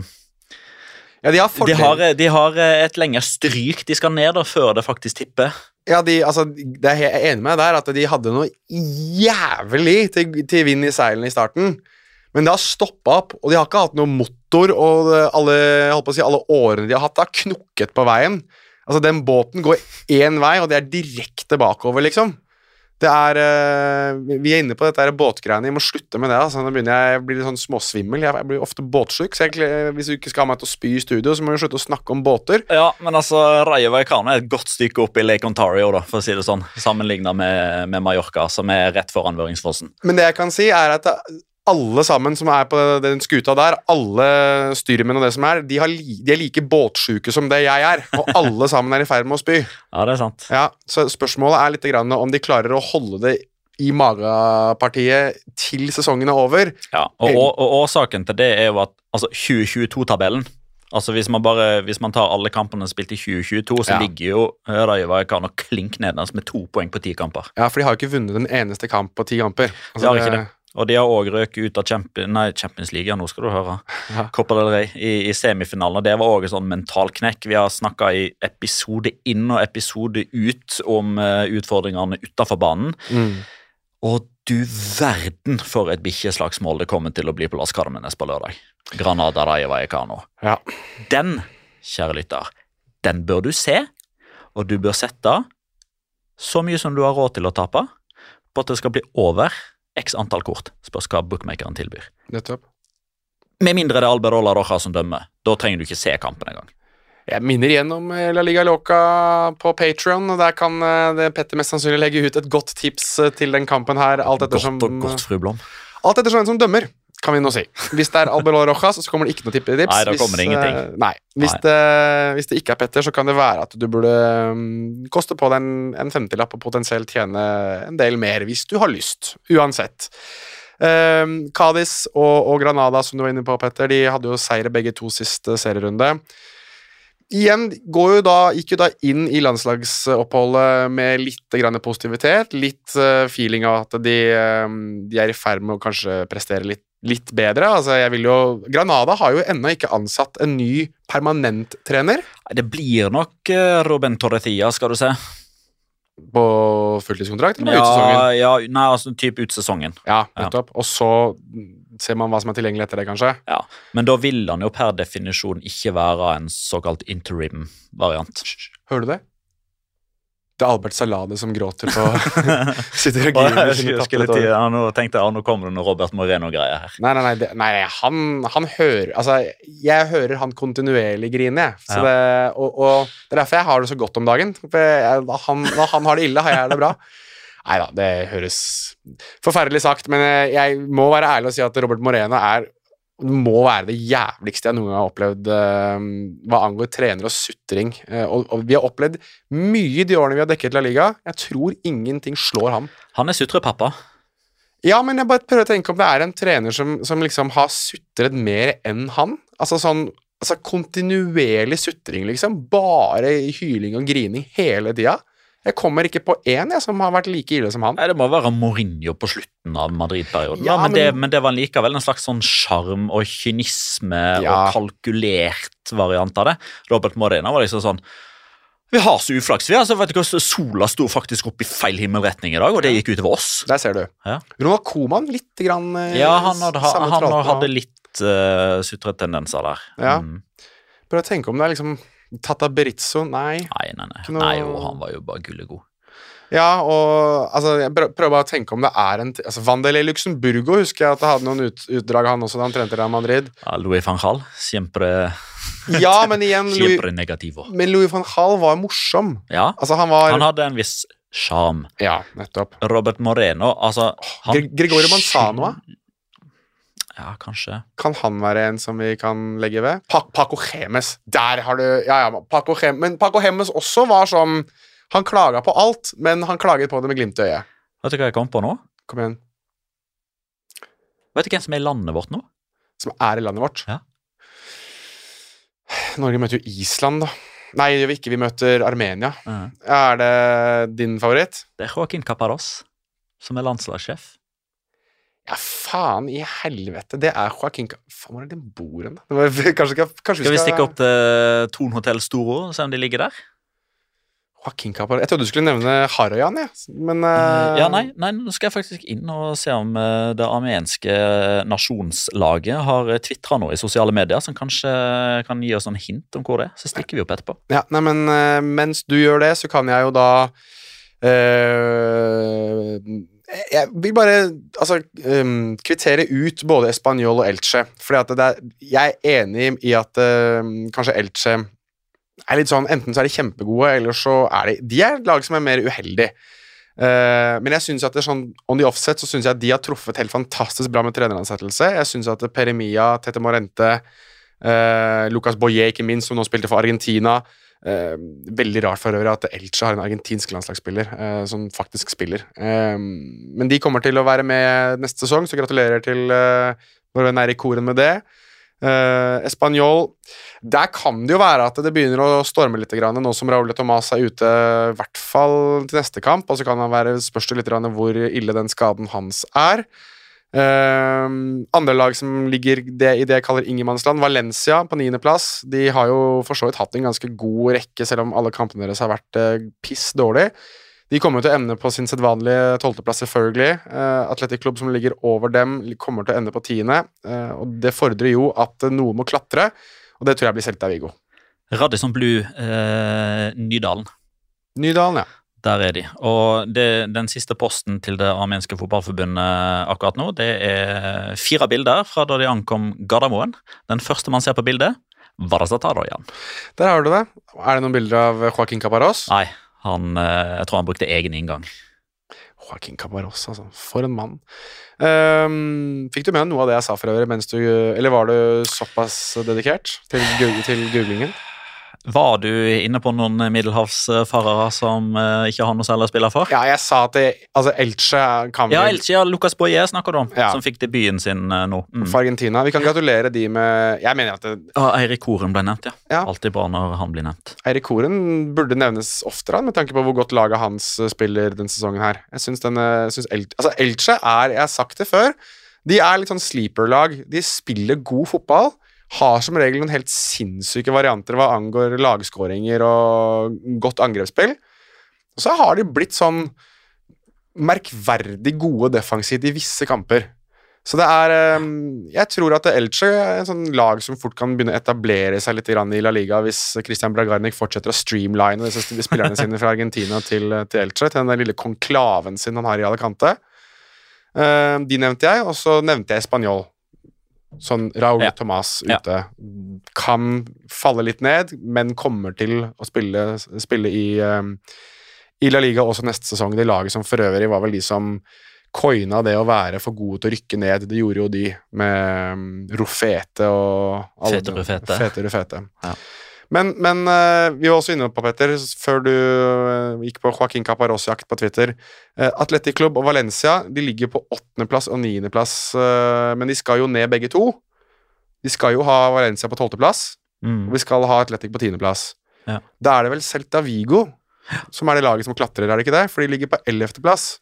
Ja, de har de har, de har et lengre stryk de skal ned da, før det faktisk tipper. Ja, de, altså, det er jeg enig med der, at de hadde noe jævlig til, til vind i seilene i starten. Men det har stoppet opp, og de har ikke hatt noe motor, og alle, jeg holdt på å si, alle årene de har hatt, har knukket på veien. Altså, den båten går én vei, og det er direkte bakover, liksom. Det er, uh, vi er inne på dette her båtgreiene, jeg må slutte med det, altså, nå begynner jeg, jeg blir litt sånn småsvimmel, jeg, jeg blir ofte båtsyk, så jeg, hvis du ikke skal ha meg til å spy i studio, så må vi slutte å snakke om båter. Ja, men altså, Rayo Vallecano er et godt stykke opp i Lake Ontario, da, for å si det sånn, sammenlignet med, med Mallorca, som er rett foran Vøringsfossen. Men det jeg kan si er at alle sammen som er på den skuta der, alle styrmenn og det som er, de, har li, de er like båtsyke som det jeg er, og alle sammen er i ferd med å spy. Ja, det er sant. Ja, så spørsmålet er litt grann om de klarer å holde det i magepartiet til sesongen er over. Ja, og, og, og årsaken til det er jo at altså, tjue tjueto-tabellen, altså hvis man, bare, hvis man tar alle kampene spilt i tjue tjueto, så ja. ligger jo Rayo Vallecano klink ned med to poeng på ti kamper. Ja, for de har jo ikke vunnet den eneste kamp på ti kamper. Altså, de har ikke det. Og de har også røket ut av Champions, nei, Champions League, nå skal du høre, ja. Copa del Rey i, i semifinalen, og det var også en sånn mental knekk. Vi har snakket i episode inn og episode ut om uh, utfordringene utenfor banen. Mm. Og du verden for et bikkjeslagsmål det kommer til å bli på Las Carmenes på lørdag. Granada, Rayo Vallecano. Ja. Den, kjære lytter, den bør du se, og du bør sette så mye som du har råd til å tape, på at det skal bli over x antall kort, spørs hva bookmakeren tilbyr. Nettopp. Med mindre det er Alberola Roja som dømmer, da trenger du ikke se kampen en gang. Jeg minner igjen om La Liga Loca på Patreon, og der kan det Petter mest sannsynlig legge ut et godt tips til den kampen her, alt etter som... Godt og godt, fru Blom. Alt etter som en som dømmer, kan vi nå si. Hvis det er Alberola Roja, så kommer det ikke noe tips. Nei, da kommer det ingenting. Uh, nei, hvis, nei. Det, hvis det ikke er Petter, så kan det være at du burde um, koste på deg en, en femtilapp og potensielt tjene en del mer, hvis du har lyst, uansett. Um, Cádiz og, og Granada, som du var inne på, Petter, de hadde jo seire begge to siste serierunde. Igjen går jo da, gikk jo da inn i landslagsoppholdet med litt grann positivitet, litt uh, feeling av at de, um, de er i ferd med å kanskje prestere litt litt bedre. Altså, jeg vil jo Granada har jo ennå ikke ansatt en ny permanent trener Det blir nok uh, Ruben Torrecilla, skal du se. på fulltidskontrakt eller ut sesongen. Ja, ja, nei, altså typ ut sesongen. Ja, nettopp. Og så ser man hva som er tilgjengelig etter det, kanskje. Ja, men da vil han jo per definisjon ikke være en såkalt interim-variant. Hører du det? Det er Albert Salade som gråter på sitter og griner sine tapte tårer. Ja, nå tenkte jeg, nå kommer det noe Robert Moreno-greier her. Nei, nei, nei, det, nei han, han hører Altså, jeg hører han kontinuerlig grine, jeg. Så Ja. det, og, og det er derfor jeg har det så godt om dagen. For jeg, da, han, da han har det ille, har jeg det bra. Neida, det høres forferdelig sagt, men jeg, jeg må være ærlig og si at Robert Moreno er må være det jævligste jeg noen gang har opplevd uh, hva angår trener og sutring. Uh, og, og vi har opplevd mye de årene vi har dekket La Liga. Jeg tror ingenting slår ham. Han er sutrepappa. Ja, men jeg bare prøver å tenke om det er en trener som, som liksom har sutret mer enn han. Altså sånn altså kontinuerlig sutring, liksom. Bare hyling og grining hele tida. Jeg kommer ikke på én jeg, som har vært like ille som han. Nei, det må være Mourinho på slutten av Madrid-perioden. Ja, Ja, men, men- det, men det var likevel en slags sånn charm og kynisme Ja. og kalkulert variant av det. Robert Moreno var liksom sånn Vi har så uflaks, vi. altså, vet du hva, Sola sto faktisk opp i feil himmelretning i dag, og det gikk utover oss. Der ser du. Ja. Ronald Koeman, litt grann uh, Ja, han hadde, samme han tralten, hadde litt uh, sutretendenser der. Ja. Mm. Prøv å tenke om det er liksom Tata Berizzo, nei. Nei, nei, nei. Ikke noe- nei jo, han var jo bare gullegod. Ja, og altså, jeg prø- prøver bare å tenke om det er en t- altså, Vanderlei Luxemburgo husker jeg at det hadde noen ut, utdrag han også da han trente Real Madrid. Ja, Louis van Gaal, siempre, Ja, men igjen Louis, siempre negativo. men Louis van Gaal var morsom. Ja, Altså, han var han hadde en viss charm. Ja, nettopp. Robert Moreno, altså han Gre- Gregorio Manzano, Ja, kanskje. kan han være en som vi kan legge ved? Pa Paco Gemes. Der har du Ja, ja, Paco Gemes. Men Paco Gemes også var sånn Han klaga på alt, men han klaget på det med glimt i øyet. Vet du hva jeg kom på nå? Kom igjen. Vet du hvem som er i landet vårt nå? Som er i landet vårt. Ja. Norge møter jo Island, da. Nei, det gjør vi ikke. Vi møter Armenia. Uh, Er det din favoritt? det er Joaquin Caparros, som er landslagssjef. Ja, faen i helvete. Det er Joaquin Ca- Faen, hvor er det den bor hen? da? Det var- Kanskje, ikke- kanskje Skal vi stikke opp til Thon Hotell Storo og se om de ligger der? Joaquin Capar. Jeg trodde du skulle nevne Harajan, jeg. Men eh, Ja, nei, nei, nå skal jeg faktisk inn og se om eh, det armenske nasjonslaget har twitret noe i sosiale medier som kanskje kan gi oss en hint om hvor det er. Så stikker vi opp etterpå. Ja, nei, men eh, mens du gjør det, så kan jeg jo da eh, Jeg vil bare altså, em, kvittere ut både Espanyol og Elche. Fordi at det er, jeg er enig i at eh, kanskje Elche er litt sånn, enten så er de kjempegode, eller så er de De er et lag som er mer uheldig. Eh, men jeg synes at det er sånn on the offset så synes jeg at de har truffet helt fantastisk bra med treneransettelse. Jeg synes at Peremia, Tete Morente, eh, Lucas Boye, ikke minst, som nå spilte for Argentina. Eh, veldig rart for øvrig at Elche har en argentinsk landslagsspiller eh, som faktisk spiller. Eh, men de kommer til å være med neste sesong, så gratulerer til eh, vår venn Eirik Koren med det. Uh, Espanyol, der kan det jo være at det begynner å storme litt grann, nå som Raúl de Tomàs er ute i hvert fall til neste kamp, og så kan han være spørs det litt grann hvor ille den skaden hans er. Uh, andre lag som ligger det, i det jeg kaller ingenmannsland, Valencia på niende plass, de har jo for så vidt hatt en ganske god rekke, selv om alle kampene deres har vært uh, piss dårlig. De kommer til å ende på sin sedvanlige tolvteplass selvfølgelig. Uh, Athletic Club som ligger over dem kommer til å ende på tiende, uh, og det fordrer jo at uh, noe må klatre, og det tror jeg blir Celta Vigo. Radisson Blu, eh, Nydalen. Nydalen, ja. Der er de. Og det, den siste posten til det armenske fotballforbundet akkurat nå, det er fire bilder fra da de ankom Gardermoen. Den første man ser på bildet, Varazataroyan. Der har du det. Er det noen bilder av Joaquin Caparros? Nei, han, eh, jeg tror han brukte egen inngang. Joaquin Caparros, altså. For en mann. Um, fikk du med noe av det jeg sa for øvrig, mens du, eller var du såpass dedikert til, Google, til googlingen? Var du inne på noen middelhavsfarere som eh, ikke har noe særlig å spille for? Ja, jeg sa at det, altså Elche kan vi Ja, Elche, ja, Lucas Boye snakker du om, Ja. som fikk debuten sin eh, nå. Mm. for Argentina. Vi kan gratulere de med Jeg mener at det, Ja, Eirik Koren ble nevnt, ja. Ja. Alltid bra når han blir nevnt. Eirik Koren burde nevnes oftere, med tanke på hvor godt laget hans spiller denne sesongen her. Jeg syns den, jeg syns El, altså Elche er Jeg har sagt det før. De er litt sånn sleeper-lag. De spiller god fotball, har som regel noen helt sinnssyke varianter hva angår lagskåringer og godt angrepsspill. Og så har de blitt sånn merkverdig gode defensivt i visse kamper. Så det er jeg tror at Elche er en sånn lag som fort kan begynne å etablere seg litt i La Liga hvis Christian Bragarnik fortsetter å streamline disse spillerne sine fra Argentina til, til Elche, til den lille konklaven sin han har i Alicante. De nevnte jeg, og så nevnte jeg Espanyol. Sånn Raúl ja. Tomás ute. Ja. Kan falle litt ned, men kommer til å spille, spille i, i La Liga også neste sesong. Det laget som for øvrig var vel de som coina det å være for gode til å rykke ned. Det gjorde jo de med Rufete og Fete Rufete. Fete Rufete. Ja. Men, men uh, vi var også inne på, Petter, før du uh, gikk på Joaquin Caparrós-jakt på Twitter. Uh, Athletic Club og Valencia, de ligger på åttendeplass og niendeplass, uh, men de skal jo ned begge to. De skal jo ha Valencia på tolvteplass, mm. og vi skal ha Athletic på tiendeplass. Ja. Da er det vel Celta Vigo som er det laget som klatrer, er det ikke det? For de ligger på ellevteplass.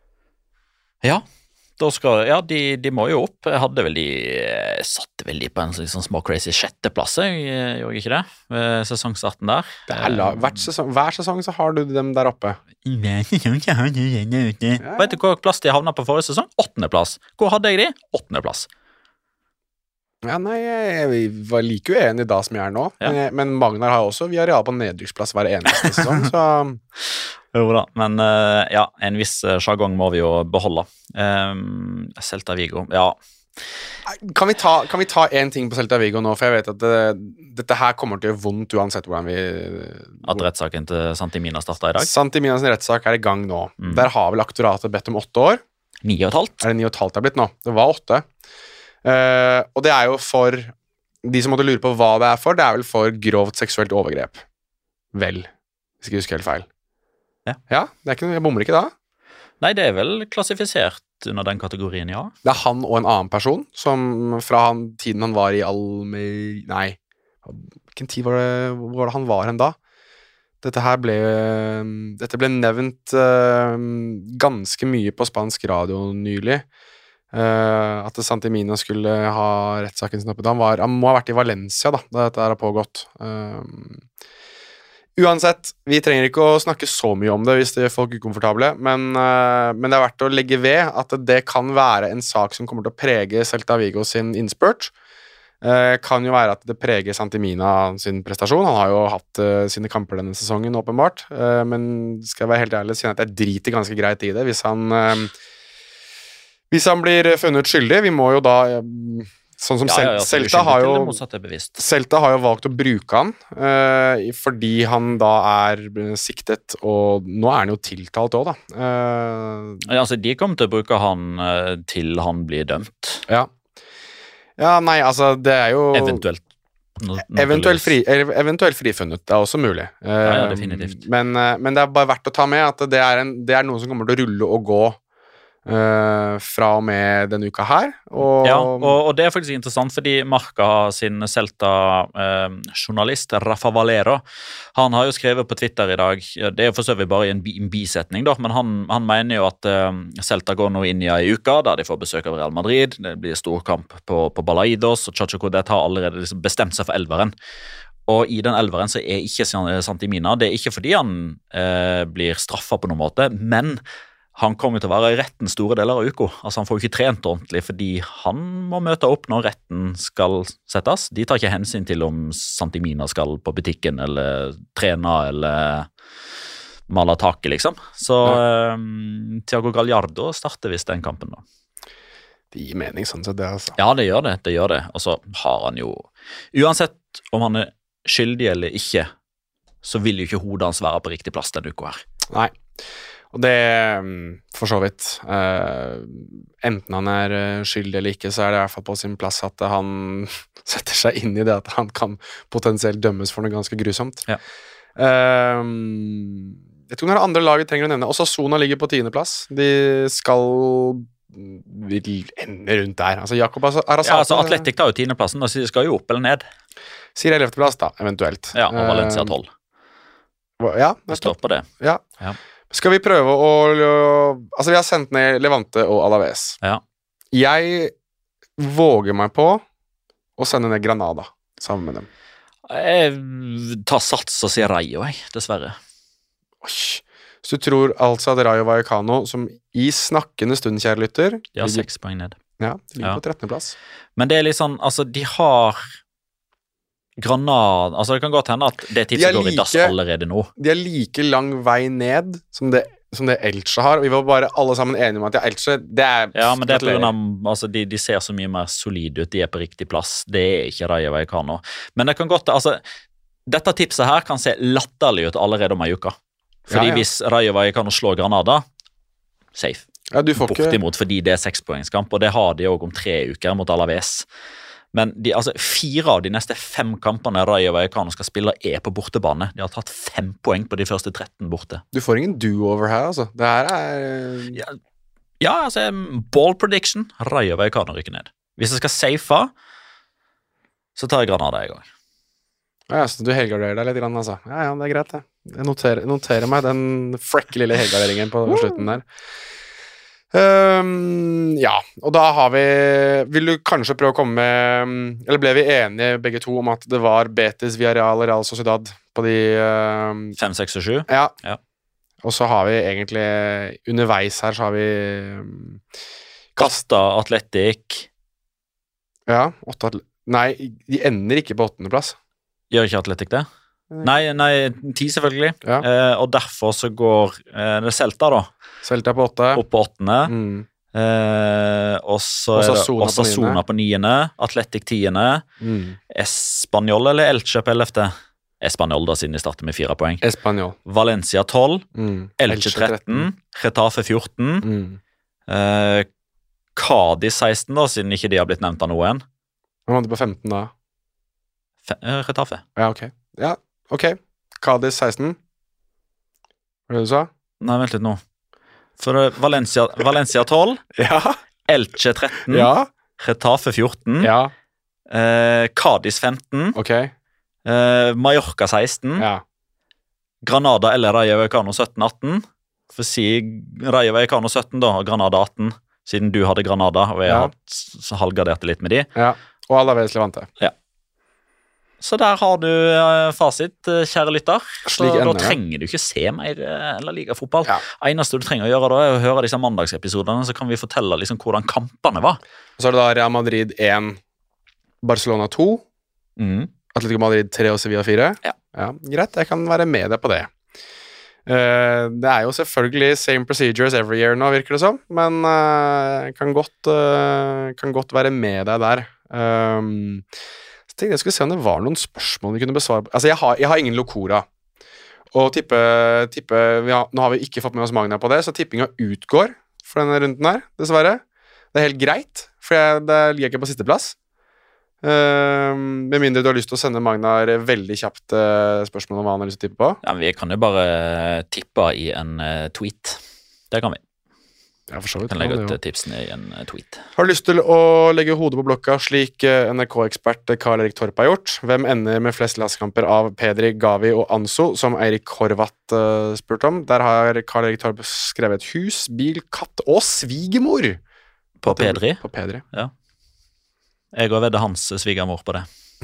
Ja, da skal, ja de, de må jo opp. Jeg hadde vel de satte vel de på en sånn små crazy sjetteplass, jeg gjorde ikke det, ved sesongstarten der. Det er la, hvert sesong, hver sesong så har du dem der oppe. Ja. Vet du hvor plass de havnet på forrige sesong? Åttendeplass. Hvor hadde jeg de? Åttendeplass. Ja, nei, jeg var like uenig da som jeg er nå, ja. men, men Magnar har også, vi har real på nedrykksplass hver eneste sesong, så... Jo da, men uh, ja, en viss jargong må vi jo beholde. Um, Celta Vigo, ja. Kan vi, ta, kan vi ta en ting på Celta Vigo nå, for jeg vet at det, dette her kommer til å gjøre vondt uansett hvordan vi... At rettssaken til Santimina startet i dag? Santimina sin rettssak er i gang nå. Mm. Der har vel aktoratet bedt om åtte år. Ni og et halvt? Er det ni og et halvt det er blitt nå? Det var åtte. Uh, og det er jo for... De som måtte lure på hva det er for, det er vel for grovt seksuelt overgrep. Vel, hvis ikke jeg husker helt feil. Ja, ja det er ikke, jeg bommer ikke da. Nei, det er vel klassifisert under den kategorien, ja. Det er han og en annen person, som fra han, tiden han var i Alme... Nei, hvilken tid var det, hvor var det han var hen da? Dette her ble, dette ble nevnt uh, ganske mye på spansk radio nylig. Uh, at Santimina skulle ha rettssaken sin oppe. Han, var, han må ha vært i Valencia da, da dette her har pågått. Uh, Uansett, vi trenger ikke å snakke så mye om det hvis det gjør folk ukomfortable, men, uh, men det er verdt å legge ved at det kan være en sak som kommer til å prege Celta Vigo sin innspurt. Uh, kan jo være at det preger Santimina sin prestasjon. Han har jo hatt uh, sine kamper denne sesongen, åpenbart, uh, men skal jeg være helt ærlig, kjenner at jeg driter ganske greit i det hvis han, uh, hvis han blir funnet skyldig. Vi må jo da... Uh, Sånn som ja, ja, ja, Celta, har jo, Celta har jo valgt å bruke han uh, fordi han da er siktet, og nå er han jo tiltalt også da. Uh, ja, altså, de kommer til å bruke han uh, til han blir dømt. Ja. Ja, nei, altså, det er jo... Eventuelt. No, eventuelt, fri, eventuelt frifunnet, det er også mulig. Uh, ja, ja, definitivt. Men, uh, men det er bare verdt å ta med at det er, en, det er noe som kommer til å rulle og gå Uh, fra og med denne uka her og... Ja, og, og det er faktisk interessant fordi Marca sin Celta-journalist uh, Rafa Valero, han har jo skrevet på Twitter i dag, det er jo for så vidt bare en, bi, en bisetning da, men han, han mener jo at uh, Celta går nå inn i en uka der de får besøk av Real Madrid, det blir storkamp på, på Balaidos, og Chacho Coudet har allerede liksom bestemt seg for elveren. Og i den elveren så er ikke Santimina, det er ikke fordi han uh, blir straffet på noen måte, men han kommer til å være i retten store deler av uka. Altså han får jo ikke trent ordentlig, fordi han må møte opp når retten skal settes. De tar ikke hensyn til om Santimina skal på butikken, eller trene, eller male taket, liksom. Så um, Thiago Gallardo starter visst den kampen da. Det gir mening sånn sett det, altså. Ja, det gjør det, det gjør det. Og så har han jo, uansett om han er skyldig eller ikke, så vil jo ikke hodet hans være på riktig plass denne uka her. Nei. Og det, for så vidt, uh, enten han er skyldig eller ikke, så er det i hvert fall på sin plass at han setter seg inn i det at han kan potensielt dømmes for noe ganske grusomt. Ja. Uh, jeg tror noen andre laget trenger å nevne. Også Osasuna ligger på tiende plass. De skal vil ende rundt der. Altså Jakob Arrasate... Ja, altså Atletic tar jo tiende plassen, og de skal jo opp eller ned. Sier ellevte plass da, eventuelt. Ja, og Valencia tolv. Uh, ja, det står på det. Ja. Ja. Skal vi prøve å... Altså, vi har sendt ned Levante og Alaves. Ja. Jeg våger meg på å sende ned Granada sammen med dem. Jeg tar sats og sier Rayo, jeg, dessverre. Oi. Så du tror altså at Rayo Vallecano, som i snakkende stund, kjære lytter, De har ligger, seks poeng ned. ja, de ligger Ja. på trettende plass. Men det er litt sånn, altså, de har Granada, altså det kan godt hende at det De er tipset går i dass like- allerede nå. De er like lang vei ned som det, som det Elche har, og vi var bare alle sammen enige om at ja, Elche, det er... Ja, men det er på grunn gratulerer. av, altså de, de ser så mye mer solide ut, de er på riktig plass. Det er ikke Rayo Vallecano. Men det kan godt, altså, dette tipset her kan se latterlig ut allerede om en uke. Fordi Ja, ja. hvis Rayo Vallecano slår Granada, safe. Ja, du får ikke... Bortimot, fordi det er sekspoengskamp, og det har de også om tre uker mot Alaves. Men de, altså, fire av de neste fem kampene Rayo Vallecano skal spille er på bortebane. De har tatt fem poeng på de første tretten borte. Du får ingen do-over her, altså. Det her er... Ja, ja altså, ball prediction, Rayo Vallecano rykker ned. Hvis jeg skal safe, så tar jeg Granada i gang. Ja, så du helgarderer deg litt, grann, altså. Ja, ja, det er greit, det. Jeg noterer, noterer meg den frekke lille helgarderingen på slutten der. Um, ja, og da har vi... Vil du kanskje prøve å komme med... Eller ble vi enige begge to om at det var Betis, Villarreal og Real Sociedad på de... Um, Fem, seks og sju. ja. Ja. Og så har vi egentlig... Underveis her så har vi... Um, Kasta, Atletic. ja, åtte... atl- Nei, de ender ikke på åttende plass. Gjør ikke Atletic det? Nei, nei, ti selvfølgelig. Ja. Eh, og derfor så går eh, det Celta da, Celta på åtte. opp på åttende. Mm. Eh, og så er det Osasuna på Osasuna på niende. Atletic tiende. Mm. Espanyol eller Elche på ellevte? Espanyol da, siden de starter med fire poeng. Espanol. Valencia tolv. Mm. Elche tretten. Getafe fjorten. Mm. Eh, Cádiz seksten da, siden ikke de har blitt nevnt av noen. Hvem var det på femten da? Fe- eh, Getafe. Ja, ok. Ja, ok. Cádiz seksten. Hva var det du sa? Nei, vent litt nå. For eh, Valencia, Valencia tolv. Ja. Elche tretten. Ja. Getafe fjorten. Ja. Eh, Cádiz femten. Ok. Eh, Mallorca seksten. Ja. Granada eller Rayo Vallecano sytten atten. For si Rayo Vallecano sytten da, og Granada atten. Siden du hadde Granada, og jeg Ja. har s- halvgarderte litt med de. Ja. Og Alaves Levante. Så der har du eh, fasit, eh, kjære lytter. Så Slik da ender det. trenger du ikke se mer eh, La Liga-fotball. Ja. Eneste du trenger å gjøre da, er å høre disse mandagsepisodene, så kan vi fortelle liksom hvordan kampene var. Og så er det da Real Madrid én, Barcelona to, Mm. Atletico Madrid tre og Sevilla fire. Ja. Greit, jeg kan være med deg på det. Eh, det er jo selvfølgelig same procedures every year nå, virker det som, men eh, kan, godt, eh, kan godt være med deg der. Um, så tenkte jeg skulle se om det var noen spørsmål vi kunne besvare. Altså, jeg har, jeg har ingen Locora. Og tippe, tippe vi har, nå har vi ikke fått med oss Magna på det, så tippinga utgår for denne runden her, dessverre. Det er helt greit, for jeg, det ligger ikke på sisteplass. Uh, med mindre du har lyst til å sende Magnar veldig kjapt uh, spørsmål om hva han har lyst til å tippe på. Ja, vi kan jo bare tippe i en eh, tweet. Det kan vi. Ja, for så Vi vidt. kan legge Ja, ut det eh, tipsene i en eh, tweet. jo. Har du lyst til å legge hodet på blokka slik uh, N R K-ekspert Karl Erik Torp har gjort? Hvem ender med flest landskamper av Pedri, Gavi og Anso, som Eirik Horvath uh, spurte om? Der har Karl Erik Torp skrevet et hus, bil, katt og svigermor. På Pedri. På Pedri. Jeg har veddet hans svigermor på det.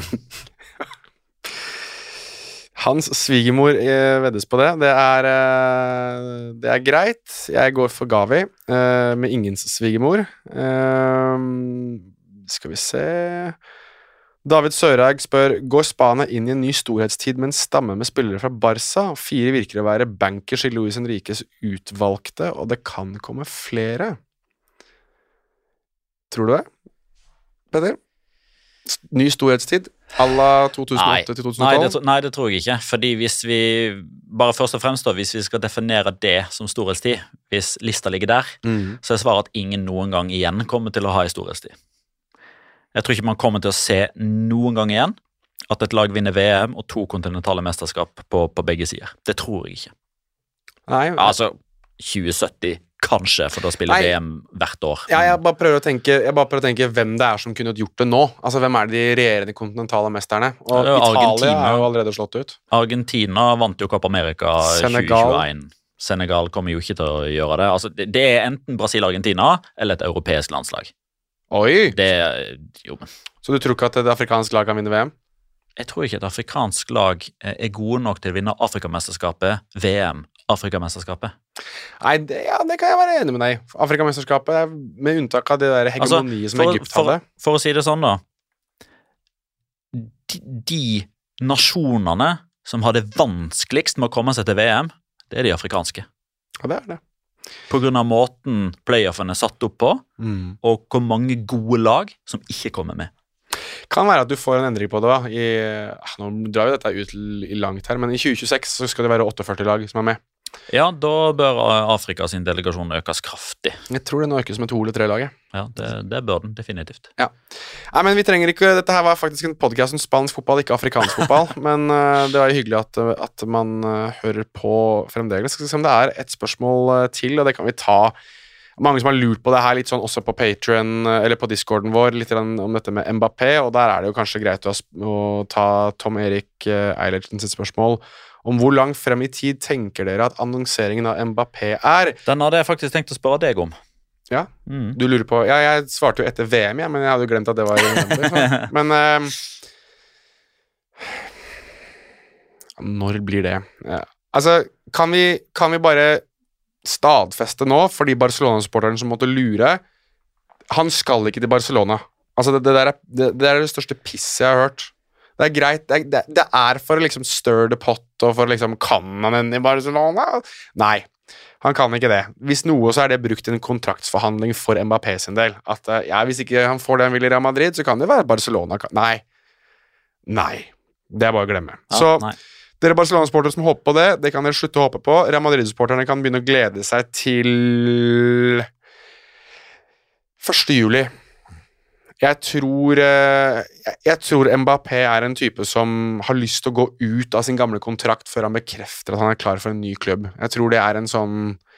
Hans svigermor eh, veddes på det. Det er, eh, det er greit. Jeg går for Gavi, eh, med ingens svigermor. Eh, skal vi se David Sørhaug spør Går Spania inn i en ny storhetstid med en stamme med spillere fra Barca? Fire virker å være bankers i Luis Enriques utvalgte, og det kan komme flere. Tror du det, Petter? Ny storhetstid à la to tusen åtte til to tusen Nei, tolv? det, tro- nei, det tror jeg ikke. Fordi hvis vi bare først og fremst da, hvis vi skal definere det som storhetstid, hvis lista ligger der, Mm. så er svaret at ingen noen gang igjen kommer til å ha en storhetstid. Jeg tror ikke man kommer til å se noen gang igjen at et lag vinner V M og to kontinentale mesterskap på, på begge sider. Det tror jeg ikke. Nei, Altså, tjue sytti kanskje, for da spiller Nei. V M hvert år. Ja, jeg bare prøver å tenke Jeg bare prøver å tenke hvem det er som kunne gjort det nå. Altså, hvem er de regjerende kontinentale mesterne? Og Ja, det er jo Italia Argentina. er jo allerede slått ut. Argentina vant jo Copa America Senegal. tjue tjueen. Senegal kommer jo ikke til å gjøre det. Altså, det, det er enten Brasil-Argentina eller et europeisk landslag. Oi! Det, jo, men Så du tror ikke at et afrikansk lag kan vinne V M? jeg tror ikke et afrikansk lag er gode nok til å vinne Afrikamesterskapet, V M, Afrikamesterskapet. Nei, det, ja, det kan jeg være enig med deg i. Afrikamesterskapet, er med unntak av det der hegemoniet Altså, som for, Egypt for, hadde. for å si det sånn, da. De, de nasjonene som hadde vanskeligst med å komme seg til V M, det er de afrikanske. Ja, det er det. På grunn av måten playoffen er satt opp på, Mm. og hvor mange gode lag som ikke kommer med. Kan være at du får en endring på det da. I, ah, nå drar vi dette ut i langt her, men i tjue tjueseks så skal det være førtiåtte lag som er med. Ja, da bør Afrika sin delegasjon økes kraftig. Jeg tror det nå økes med to eller tre lag. Ja, det, det bør den definitivt. Nei, men vi trenger ikke, dette her var faktisk en podcast om spansk fotball, ikke afrikansk fotball, men uh, det var jo hyggelig at, at man uh, hører på fremdeles. Skal vi se om det er et spørsmål uh, til, og det kan vi ta. Mange som har lurt på det her, litt sånn også på Patreon, uh, eller på Discorden vår, litt om dette med Mbappé, og der er det jo kanskje greit å, å ta Tom Erik uh, Eilertsen sitt spørsmål om hvor langt frem i tid tenker dere at annonseringen av Mbappé er. Den hadde jeg faktisk tenkt å spørre deg om. Ja, Mm. du lurer på, ja, jeg svarte jo etter V M, ja, men jeg hadde jo glemt at det var i november. Så. Men uh, når blir det? Ja. Altså, kan vi, kan vi bare stadfeste nå, for de Barcelona-supporterne som måtte lure, han skal ikke til Barcelona. Altså, det, det, der er, det, det er det største pisset jeg har hørt. Det er greit, det er, det, det er for å liksom stir the pot, og for liksom, kan han ende i Barcelona? Nei, han kan ikke det. Hvis noe, så er det brukt en kontraktsforhandling for Mbappé sin del. At, ja, hvis ikke han får det han vil i Real Madrid, så kan det være Barcelona. Nei. Nei. Det er bare å glemme. Ja, så nei. dere Barcelona-supportere som håper på det, det kan dere slutte å håpe på. Real Madrid-supporterne kan begynne å glede seg til første juli. Jeg tror, jeg, jeg tror Mbappé er en type som har lyst til å gå ut av sin gamle kontrakt før han bekrefter at han er klar for en ny klubb. Jeg tror det er en sånn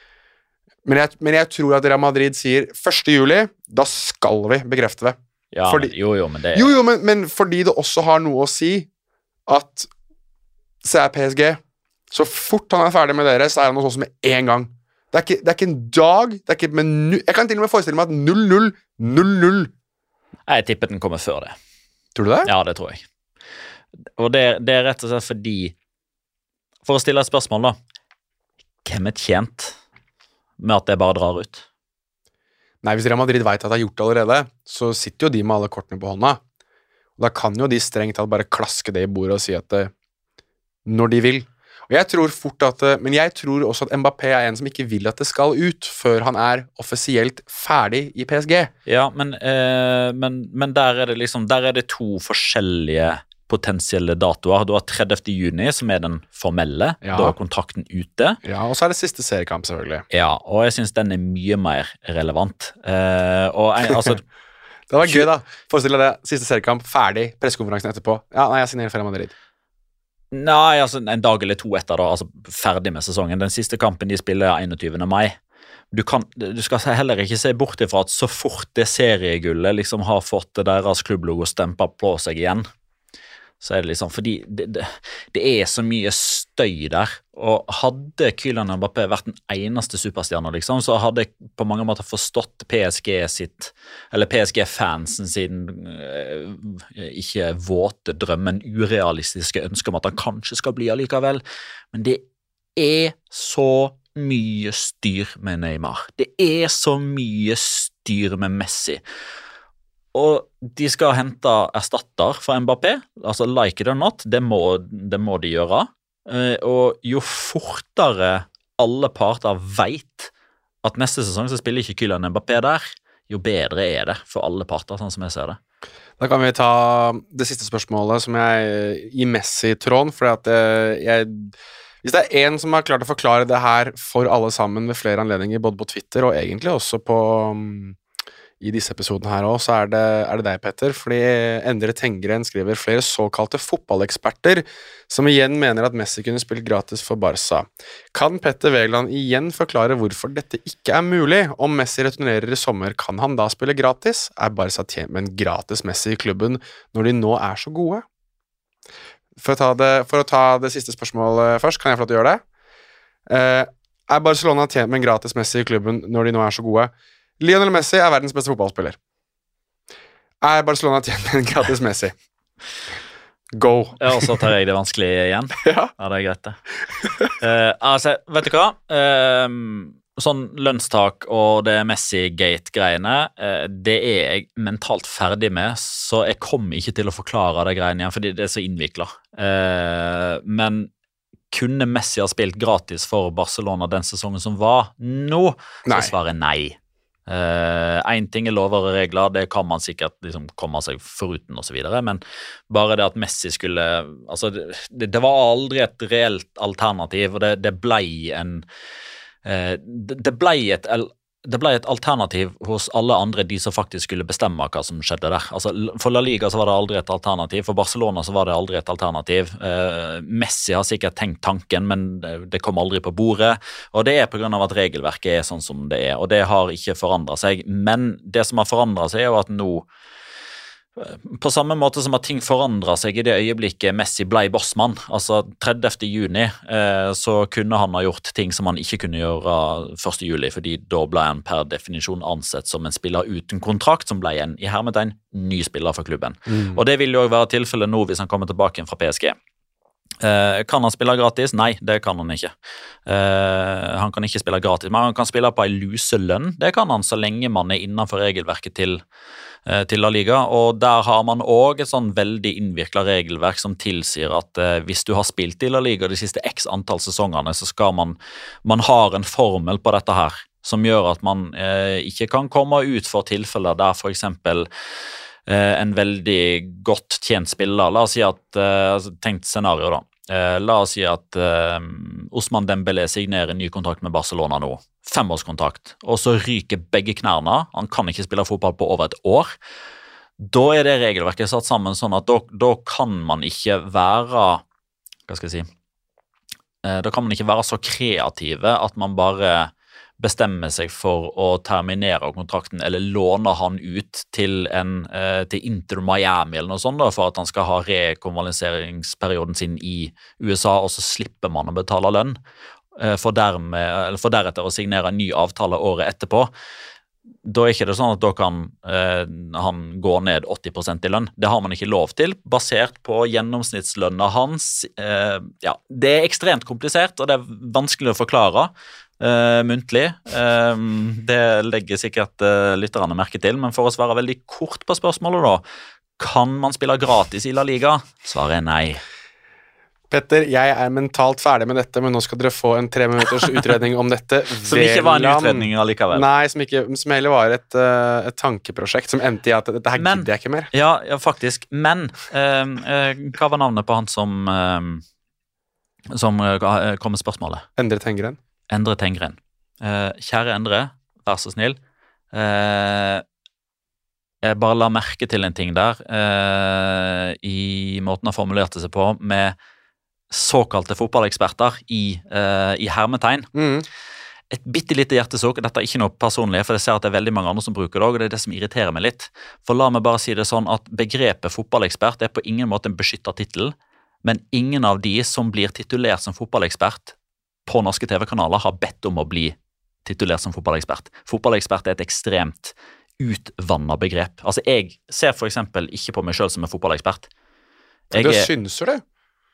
Men jeg, men jeg tror at Real Madrid sier første juli, da skal vi bekrefte det. Ja, Fordi, men, jo, jo, men det jo, jo, men, men fordi det også har noe å si at se er P S G, så fort han er ferdig med dere, så er han hos oss med en gang. Det er ikke, det er ikke en dag, det er ikke et minu... Jeg kan til og med forestille meg at null null null null. Jeg tipper den kommer før det. Tror du det? Ja, det tror jeg. Og det, det er rett og slett fordi, for å stille et spørsmål da, hvem er tjent med at det bare drar ut? Nei, hvis Real Madrid vet at det har gjort det allerede, så sitter jo de med alle kortene på hånda. Og da kan jo de strengt tatt bare klaske det i bordet og si at det, når de vil. Og jeg tror fort at, men jeg tror også at Mbappé er en som ikke vil at det skal ut før han er offisielt ferdig i P S G. Ja, men, eh, men, men der er det liksom, der er det to forskjellige potensielle datoer. Du har tredivte juni, som er den formelle, Ja. da er kontrakten ute. Ja, og så er det siste seriekamp selvfølgelig. Ja, og jeg synes den er mye mer relevant. Eh, og jeg, altså, Det var gøy da. Forestill deg det, siste seriekamp, ferdig, pressekonferansen etterpå. Ja, nei, jeg signerer for Real Madrid. nei, altså en dag eller to etter da, altså ferdig med sesongen. Den siste kampen de spiller er enogtyvende mai. Du, kan, du skal heller ikke se bort ifra at så fort det seriegullet liksom har fått deres klubblogo stempet på seg igjen, så er det liksom, fordi det, det, det er så mye støy der, og hadde Kylian Mbappé vært den eneste superstjernen, liksom, så hadde jeg på mange måter forstått P S G sitt, eller P S G-fansen sin, øh, ikke våte drømmen, urealistiske ønske om at han kanskje skal bli allikevel, men det er så mye styr med Neymar, det er så mye styr med Messi, og de skal hente erstatter for Mbappé, altså like it or not, det må, det må de gjøre. Eh, og jo fortere alle parter vet at neste sesong så spiller ikke Kylian Mbappé der, jo bedre er det for alle parter, sånn som jeg ser det. Da kan vi ta det siste spørsmålet som jeg gir Messi-tråden, for at jeg... Hvis det er en som har klart å forklare det her for alle sammen ved flere anledninger, både på Twitter og egentlig også på... I disse episodene her også, så er det, er det deg, Petter, fordi Endre Tengren skriver flere såkalte fotballeksperter som igjen mener at Messi kunne spilt gratis for Barca. Kan Petter Wæland igjen forklare hvorfor dette ikke er mulig? Om Messi returnerer i sommer, kan han da spille gratis? Er Barca tjent med en gratis Messi i klubben når de nå er så gode? For å ta det, for å ta det siste spørsmålet først, kan jeg få lov til å gjøre det? Uh, er Barcelona tjent med en gratis Messi i klubben når de nå er så gode? Lionel Messi er verdens beste fotballspiller. Nei, Barcelona tjener en gratis Messi. Go. Ja, og så tar jeg det vanskelig igjen. Ja. Ja, det er greit det. Uh, altså, vet du hva? Uh, sånn lønnstak og det Messi-gate-greiene, uh, det er jeg mentalt ferdig med, så jeg kommer ikke til å forklare det greiene igjen, fordi det er så innviklet. Uh, men kunne Messi ha spilt gratis for Barcelona den sesongen som var nå, Nei. så svarer nei. Uh, en ting er lover og regler, det kan man sikkert liksom komme seg foruten og så videre, men bare det at Messi skulle altså det, det var aldri et reelt alternativ, og det, det ble en uh, det, det ble et det ble et alternativ hos alle andre, de som faktisk skulle bestemme hva som skjedde der. Altså, for La Liga så var det aldri et alternativ, for Barcelona så var det aldri et alternativ. Uh, Messi har sikkert tenkt tanken, men det, det kom aldri på bordet, og det er på grunn av at regelverket er sånn som det er, og det har ikke forandret seg. Men det som har forandret seg er jo at nå, på samme måte som at ting forandret seg i det øyeblikket Messi ble bossmann, altså tredivte juni, eh, så kunne han ha gjort ting som han ikke kunne gjøre første juli, fordi da ble han per definisjon ansett som en spiller uten kontrakt, som ble en i hermetegn ny spiller for klubben. Mm. Og det vil jo være tilfellet nå hvis han kommer tilbake inn fra P S G. Eh, kan han spille gratis? Nei, det kan han ikke. Eh, han kan ikke spille gratis, men han kan spille på en luselønn. Det kan han så lenge man er innenfor regelverket til, eh, til La Liga, og der har man også et sånn veldig innvirklet regelverk som tilsier at eh, hvis du har spilt i La Liga de siste x antall sesongene, så skal man, man har en formel på dette her, som gjør at man eh, ikke kan komme ut for tilfeller der for eksempel Uh, en veldig godt tjent spiller. La oss si at, uh, tenkt scenario da, uh, la oss si at uh, Ousmane Dembélé signerer en ny kontrakt med Barcelona nå, femårskontrakt, og så ryker begge knærne, han kan ikke spille fotball på over et år. Da er det regelverket satt sammen sånn at da, da kan man ikke være, hva skal jeg si, uh, da kan man ikke være så kreative at man bare bestemmer seg for å terminere kontrakten eller låne han ut til, en, eh, til Inter Miami eller noe sånt da, for at han skal ha rekonvaleseringsperioden sin i U S A, og så slipper man å betale lønn eh, for, dermed, eller for deretter å signere en ny avtale året etterpå. Da er ikke det sånn at da kan eh, han gå ned åtti prosent i lønn. Det har man ikke lov til, basert på gjennomsnittslønna hans. Eh, ja, det er ekstremt komplisert, og det er vanskelig å forklare. Uh, muntlig. Uh, det legger sikkert uh, lytterne merke til, men for å svare veldig kort på spørsmålet da, kan man spille gratis i La Liga? Svaret er nei. Petter, jeg er mentalt ferdig med dette, men nå skal dere få en tre minutters utredning om dette. Som ikke var en utredning allikevel. Nei, som, ikke, som heller var et, uh, et tankeprosjekt som endte i at dette her men, gidder jeg ikke mer. Ja, ja faktisk, men uh, uh, hva var navnet på han som uh, som uh, kom med spørsmålet? Endre Tengren. Endre Tengren. Eh, kjære Endre, vær så snill. Eh, jeg bare la merke til en ting der, eh, i måten han formulerte seg på, med såkalte fotballeksperter i, eh, i hermetegn. Mm. Et bitte lite hjertesukk, dette er ikke noe personlig, for jeg ser at det er veldig mange andre som bruker det, og det er det som irriterer meg litt. For la meg bare si det sånn at begrepet fotballekspert er på ingen måte en beskyttet titel, men ingen av de som blir titulert som fotballekspert på norske T V-kanaler har bedt om å bli titulert som fotballekspert. Fotballekspert er et ekstremt utvannet begrep. Altså, jeg ser for eksempel ikke på meg selv som en fotballekspert. Jeg du synser det?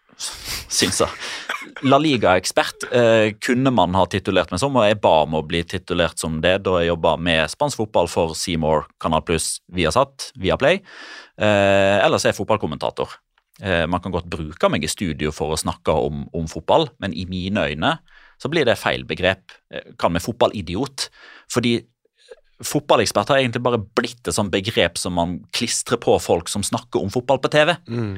Synser. La Liga-ekspert eh, kunne man ha titulert meg som, og jeg ba om å bli titulert som det da jeg jobbet med spansk fotball for C More, Kanal Plus, Viasat, Viaplay. Eh, ellers er jeg fotballkommentator. Man kan godt bruke meg i studio for å snakke om, om fotball, men i mine øyne så blir det feil begrep. Kall meg fotballidiot, fordi fotballekspert har egentlig bare blitt et sånt begrep som man klistrer på folk som snakker om fotball på T V. Mm.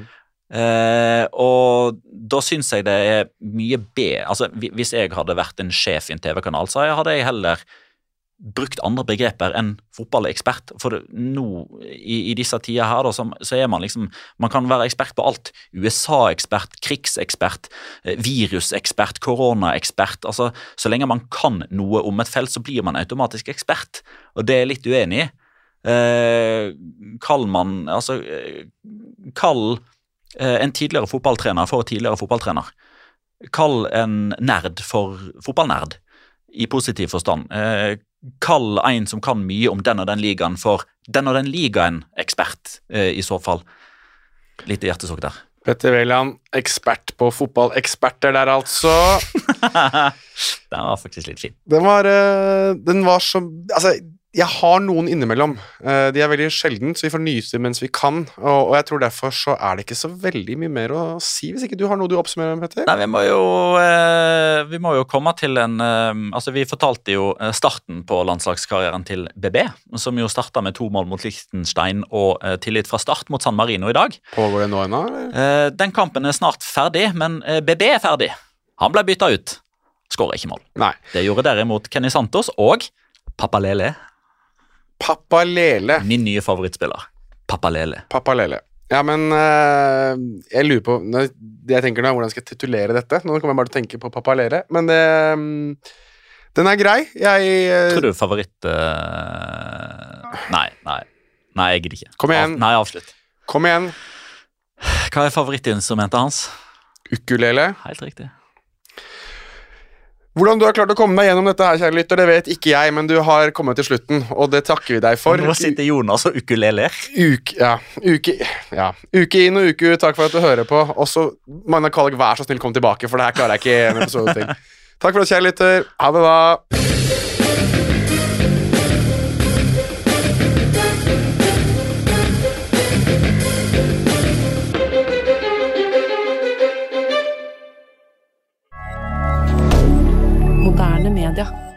Eh, og da synes jeg det er mye bedre. Altså, hvis jeg hadde vært en sjef i en T V-kanal, så hadde jeg heller brukt andre begreper enn fotballekspert, for nå i, i disse tider her da, så, så er man liksom, man kan være ekspert på alt. U S A-ekspert, krigsekspert, virusekspert, koronaekspert, altså så lenge man kan noe om et felt, så blir man automatisk ekspert, og det er litt uenig i. Eh, kall man, altså kall eh, en tidligere fotballtrener for tidligere fotballtrener. Kall en nerd for fotballnerd, i positiv forstand. Eh, kall en som kan mye om den og den ligaen for den og den ligaen ekspert, eh, i så fall. Lite hjertesukk der. Petter Wæland, ekspert på fotballeksperter der altså. Den var faktisk litt fin. Den var, uh, den var så, altså, jeg har noen innimellom. Uh, de er veldig sjelden, så vi får nyse mens vi kan, og, og jeg tror derfor så er det ikke så veldig mye mer å si, hvis ikke du har noe du oppsummerer, Petter? Nei, vi må jo, uh, vi må jo komme til en, uh, altså vi fortalte jo starten på landslagskarrieren til B B, som jo startet med to mål mot Liechtenstein og uh, tillit fra start mot San Marino i dag. Pågår det nå ennå, eller? Uh, den kampen er snart ferdig, men uh, B B er ferdig. Han ble byttet ut. Skårer ikke mål. Nei. Det gjorde derimot Kenny Santos og Pappa Lele. Pappa Lele. Min nye favorittspiller. Pappa Lele. Pappa Lele. Ja, men uh, jeg lurer på, det jeg tenker nå, hvordan skal jeg titulere dette? Nå kommer jeg bare til å tenke på Pappa Lele, men det, um, den er grei. Jeg... Uh, Tror du favoritt... Uh, nei, nei. Nei, jeg gidder ikke. Kom igjen. Av, nei, avslutt. Kom igjen. Hva er favorittinstrumentet hans? Ukulele. Helt riktig. Hvordan du har klart å komme deg gjennom dette her, kjære lytter, det vet ikke jeg, men du har kommet til slutten, og det takker vi deg for. Nå sitter Jonas og ukuleler. Uke, ja, uke, ja. Uke inn og uke ut, takk for at du hører på. Og så, Magna Kallik, vær så snill, kom tilbake, for det her klarer jeg ikke en episode til. Takk for at kjære lytter. Ha det da. Moderne media.